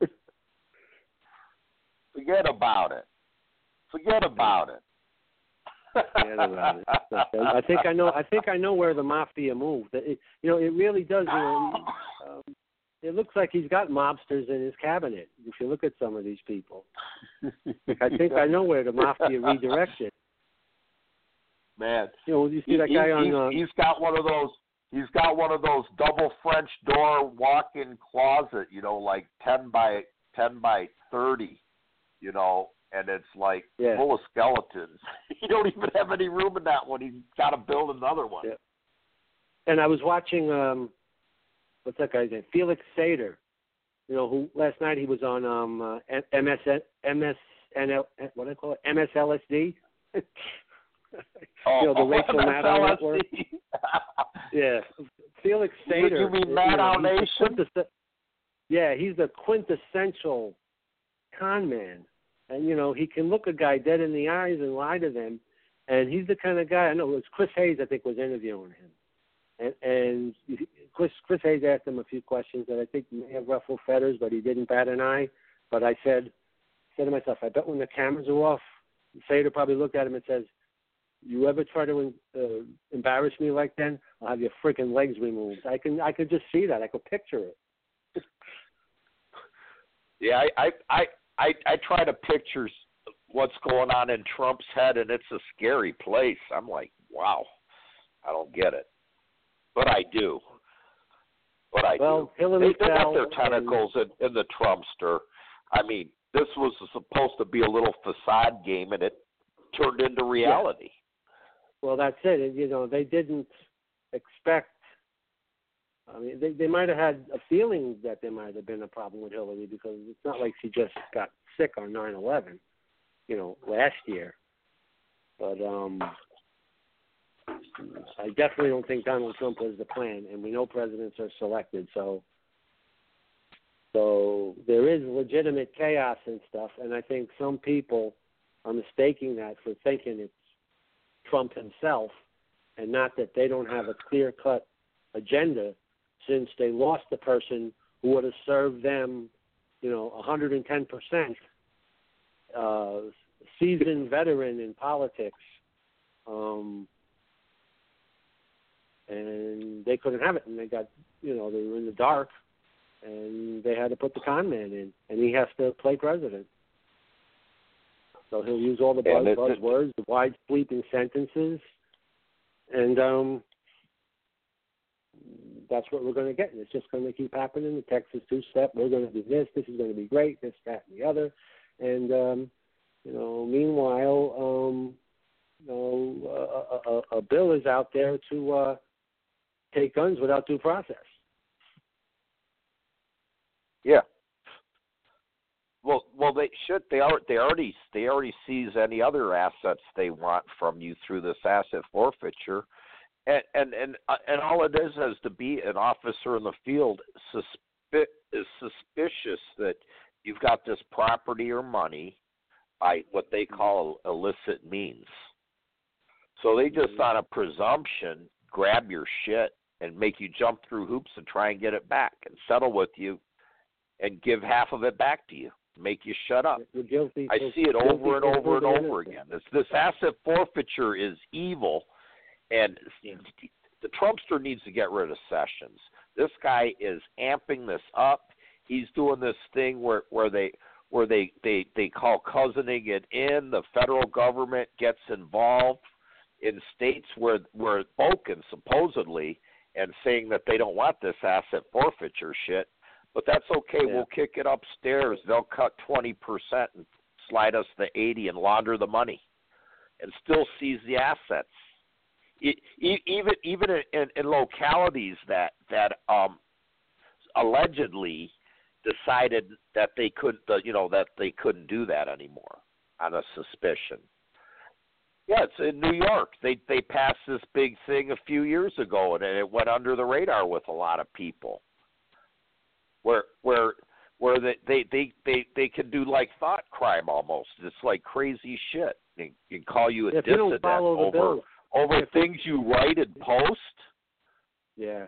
Forget about it. Forget about it. Forget about it. I think I know. I think I know where the mafia moved. It, you know, it really does. You know, um, it looks like he's got mobsters in his cabinet. If you look at some of these people, I think I know where the mafia redirected. Man, you know, you see he, that guy he, on. He's, Uh, he's got one of those. He's got one of those double French door walk-in closet. You know, like ten by ten by thirty. You know. And it's like yeah. full of skeletons. You don't even have any room in that one. He's got to build another one. Yeah. And I was watching, um, what's that guy's name? Felix Sater. You know, who last night he was on um, uh, M S M S N L, what do I call it? M S L S D. Oh, you know, the oh, Rachel Maddow network. Yeah, Felix Sater. You mean Maddow Nation? Yeah, he's the quintessential con man. And, you know, he can look a guy dead in the eyes and lie to them. And he's the kind of guy, I know it was Chris Hayes, I think, was interviewing him. And, and Chris, Chris Hayes asked him a few questions that I think may have ruffled feathers, but he didn't bat an eye. But I said, said to myself, I bet when the cameras are off, Sater probably looked at him and says, you ever try to uh, embarrass me like that, I'll have your freaking legs removed. I can, I could just see that. I could picture it. Yeah, I, I, I I, I try to picture what's going on in Trump's head, and it's a scary place. I'm like, wow, I don't get it. But I do. But I well, do. Hillary they, they got fell their tentacles and... in, in the Trumpster. I mean, this was supposed to be a little facade game, and it turned into reality. Yeah. Well, that's it. You know, they didn't expect I mean, they they might have had a feeling that there might have been a problem with Hillary because it's not like she just got sick on nine eleven, you know, last year. But um, I definitely don't think Donald Trump was the plan, and we know presidents are selected, so so there is legitimate chaos and stuff, and I think some people are mistaking that for thinking it's Trump himself, and not that they don't have a clear-cut agenda. Since they lost the person who would have served them, you know, one hundred ten percent, uh, seasoned veteran in politics, um, and they couldn't have it, and they got, you know, they were in the dark, and they had to put the con man in, and he has to play president. So he'll use all the buzz, it, buzzwords, the wide sweeping sentences, and um, that's what we're going to get. And it's just going to keep happening. The Texas two-step, we're going to do this. This is going to be great, this, that, and the other. And, um, you know, meanwhile, um, you know, a, a, a bill is out there to uh, take guns without due process. Yeah. shit, they are they already they already seize any other assets they want from you through this asset forfeiture, and and and, uh, and all it is is to be an officer in the field suspi- is suspicious that you've got this property or money by what they call illicit means. So they just on a presumption grab your shit and make you jump through hoops and try and get it back and settle with you and give half of it back to you, make you shut up. Guilty, I see it over and over and over again. This, this asset forfeiture is evil, and the Trumpster needs to get rid of Sessions. This guy is amping this up. He's doing this thing where, where they where they, they, they call cousining it in. The federal government gets involved in states where where spoken supposedly and saying that they don't want this asset forfeiture shit, but that's okay. Yeah. We'll kick it upstairs. They'll cut twenty percent and slide us the eighty and launder the money, and still seize the assets. It, even even in, in localities that that um, allegedly decided that they could, you know, that they couldn't do that anymore on a suspicion. Yeah, it's in New York. They they passed this big thing a few years ago, and it went under the radar with a lot of people. Where where where they they they they, they can do like thought crime almost. It's like crazy shit. They can call you a if dissident you don't follow the over bills. over if things you write and post. Yeah.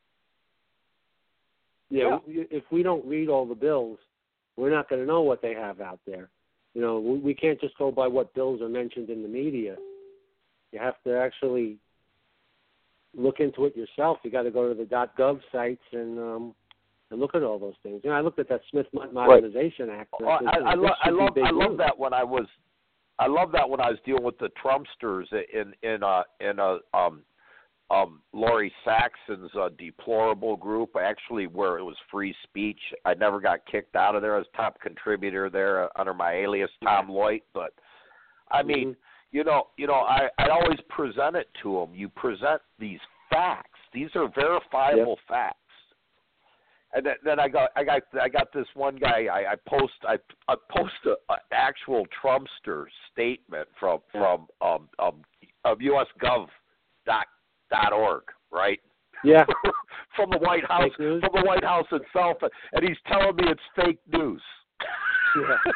Yeah. yeah. If we don't read all the bills, we're not going to know what they have out there. You know, we, we can't just go by what bills are mentioned in the media. You have to actually look into it yourself. You got to go to the .gov sites and um, and look at all those things. You know, I looked at that Smith Modernization right. Act. Oh, I, I, lo- I love I love that when I was I love that when I was dealing with the Trumpsters in in a in a um um Laurie Saxon's uh, deplorable group, actually where it was free speech. I never got kicked out of there. I was top contributor there uh, under my alias Tom Lloyd. But I mean, mm-hmm. you know, you know, I I always present it to them. You present these facts. These are verifiable yep. facts. And then, then I got I got I got this one guy. I, I post I, I post an actual Trumpster statement from from um um of U S Gov dot dot org, right? Yeah. From the White House, from the White House itself, and he's telling me it's fake news. Yeah.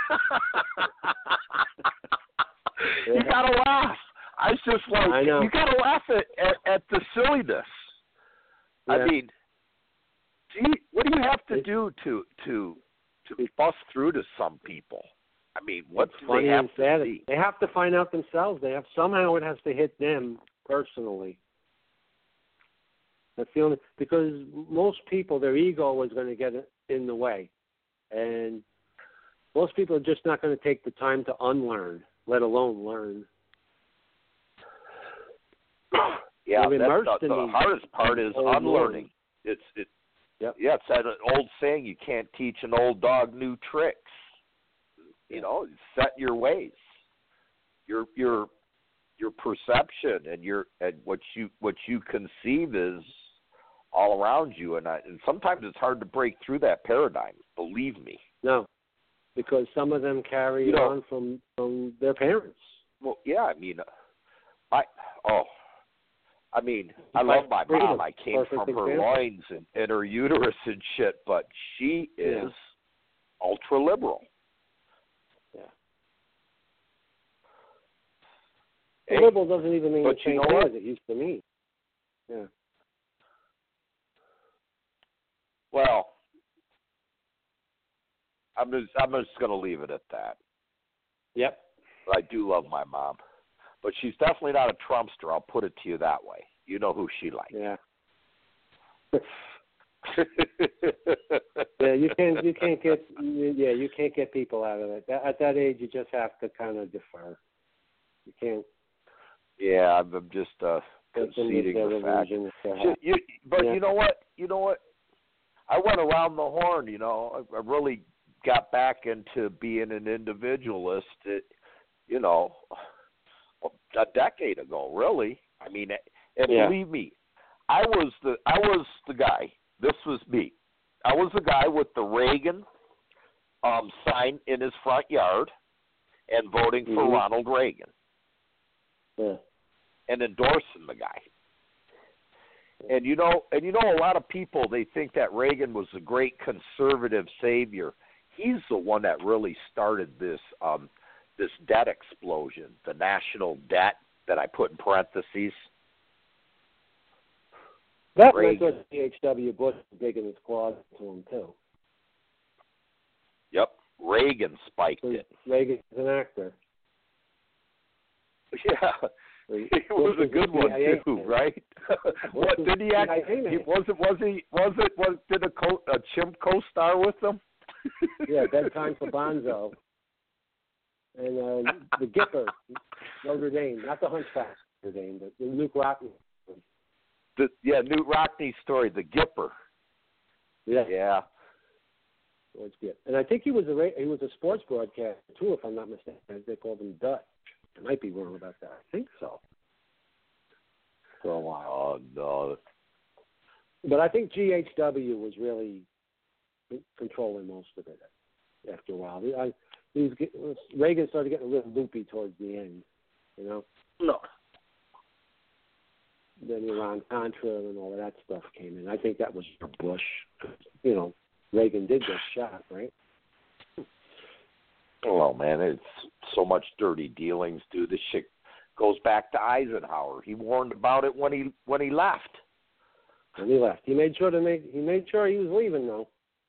You gotta laugh. I was just like, I know. you gotta laugh at at, at the silliness. Yeah. I mean. Do you, what do you have to do to to to bust through to some people? I mean, what do they have to see? They have to find out themselves. They have somehow it has to hit them personally. That's the only because most people their ego is going to get in the way, and most people are just not going to take the time to unlearn, let alone learn. Yeah, that's the, the hardest part is unlearning. It's it. Yep. Yeah, it's that old saying, you can't teach an old dog new tricks. You know, set your ways. Your your your perception and your and what you what you conceive is all around you, and I, and sometimes it's hard to break through that paradigm. Believe me. No, because some of them carry you know, on from from their parents. Well, yeah, I mean, I oh. I mean, I love my mom. I came Perfect from her example. loins and, and her uterus and shit, but she is yeah. ultra liberal. Yeah. Hey, liberal doesn't even mean the same you know thing what? as it used to mean. Yeah. Well, I'm just I'm just going to leave it at that. Yep. But I do love my mom. But she's definitely not a Trumpster. I'll put it to you that way. You know who she likes. Yeah. yeah, you can't. You can't get. Yeah, you can't get people out of it. At that age, you just have to kind of defer. You can't. Yeah, I'm just uh, conceding the fact. You, you, but yeah. you know what? You know what? I went around the horn. You know, I, I really got back into being an individualist. It, you know. A decade ago, really. I mean, and yeah. believe me, I was the I was the guy. This was me. I was the guy with the Reagan um, sign in his front yard and voting for mm-hmm. Ronald Reagan. Yeah. And endorsing the guy. And you know, and you know, a lot of people, they think that Reagan was a great conservative savior. He's the one that really started this um, this debt explosion, the national debt that I put in parentheses. That Reagan. meant that G H W Bush was digging his claws into him too. Yep, Reagan spiked so it. Reagan's an actor. Yeah. It was a good one too, right? What did he act? He, was it? Was he? Was it? Was did a, co, a chimp co-star with them? Yeah, Bedtime for Bonzo, and uh, the Gipper, Notre Dame, not the Hunchback Notre Dame, but the Luke Rockney. The, yeah, Newt Rockney's story, the Gipper. Yeah. Yeah. George Gipp, and I think he was a he was a sports broadcaster too, if I'm not mistaken. They called him Dutch. I might be wrong about that. I think so. For a while. Oh, no. But I think G H W was really controlling most of it after a while. I, he was getting, Reagan started getting a little loopy towards the end, you know? No. Then Iran-Contra and all of that stuff came in. I think that was for Bush. You know, Reagan did get shot, right? Well, man, it's so much dirty dealings, dude. This shit goes back to Eisenhower. He warned about it when he when he left. When he left, he made sure to make he made sure he was leaving, though.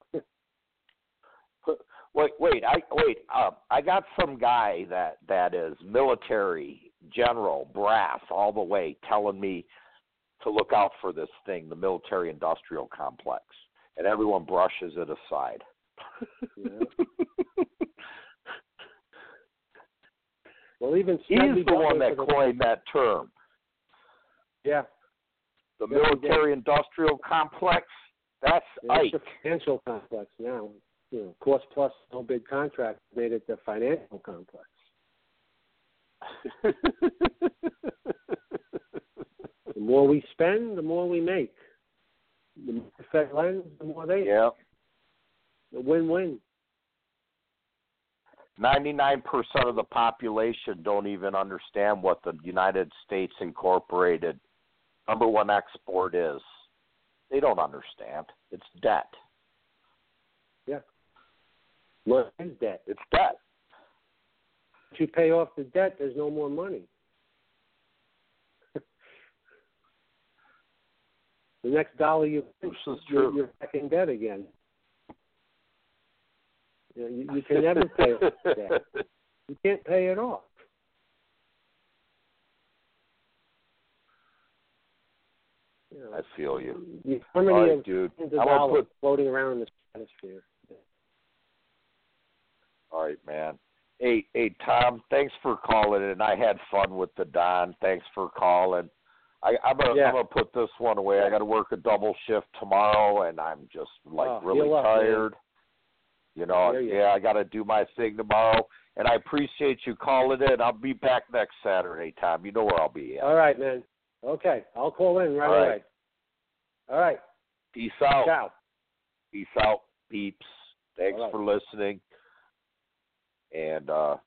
wait, wait, I wait. Uh, I got some guy that that is military general brass all the way telling me to look out for this thing, the military-industrial complex, and everyone brushes it aside. Yeah. Well, even he's the one that coined that term. Yeah. The military-industrial complex. That's yeah, Ike. It's a financial complex now. You know, cost plus no bid contract made it the financial complex. The more we spend, the more we make. The more the Fed lends, the more they. Yeah. The win-win. ninety-nine percent of the population don't even understand what the United States Incorporated number one export is. They don't understand. It's debt. Yeah. What is debt? It's debt. If you pay off the debt, there's no more money. The next dollar you this is you're, true. you're back in debt again. You, know, you, you can never pay off debt. You can't pay it off. You know, I feel you. you how many All right, of dude. of I'm dollars put... floating around in the stratosphere? All right, man. Hey, hey, Tom. Thanks for calling, and I had fun with the Don. Thanks for calling. I, I'm gonna, yeah. I'm gonna put this one away. I got to work a double shift tomorrow, and I'm just like oh, really up, tired. Man. You know, I yeah, I got to do my thing tomorrow, and I appreciate you calling in. I'll be back next Saturday, Tom. You know where I'll be at. All right, man. Okay, I'll call in right All right. away. All right. Peace out. Ciao. Peace out, peeps. Thanks right. for listening, and uh,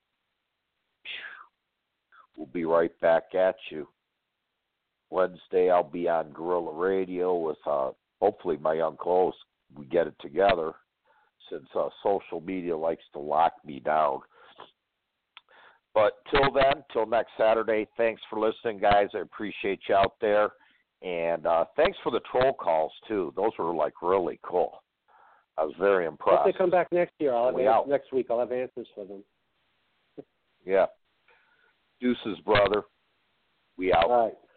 we'll be right back at you. Wednesday, I'll be on Guerrilla Radio with uh, hopefully my Uncle. We get it together since uh, social media likes to lock me down. But till then, till next Saturday, thanks for listening, guys. I appreciate you out there. And uh, thanks for the troll calls, too. Those were, like, really cool. I was very impressed. If they come back next year, I'll have We ans- out. next week. I'll have answers for them. Yeah. Deuces, brother. We out. All right.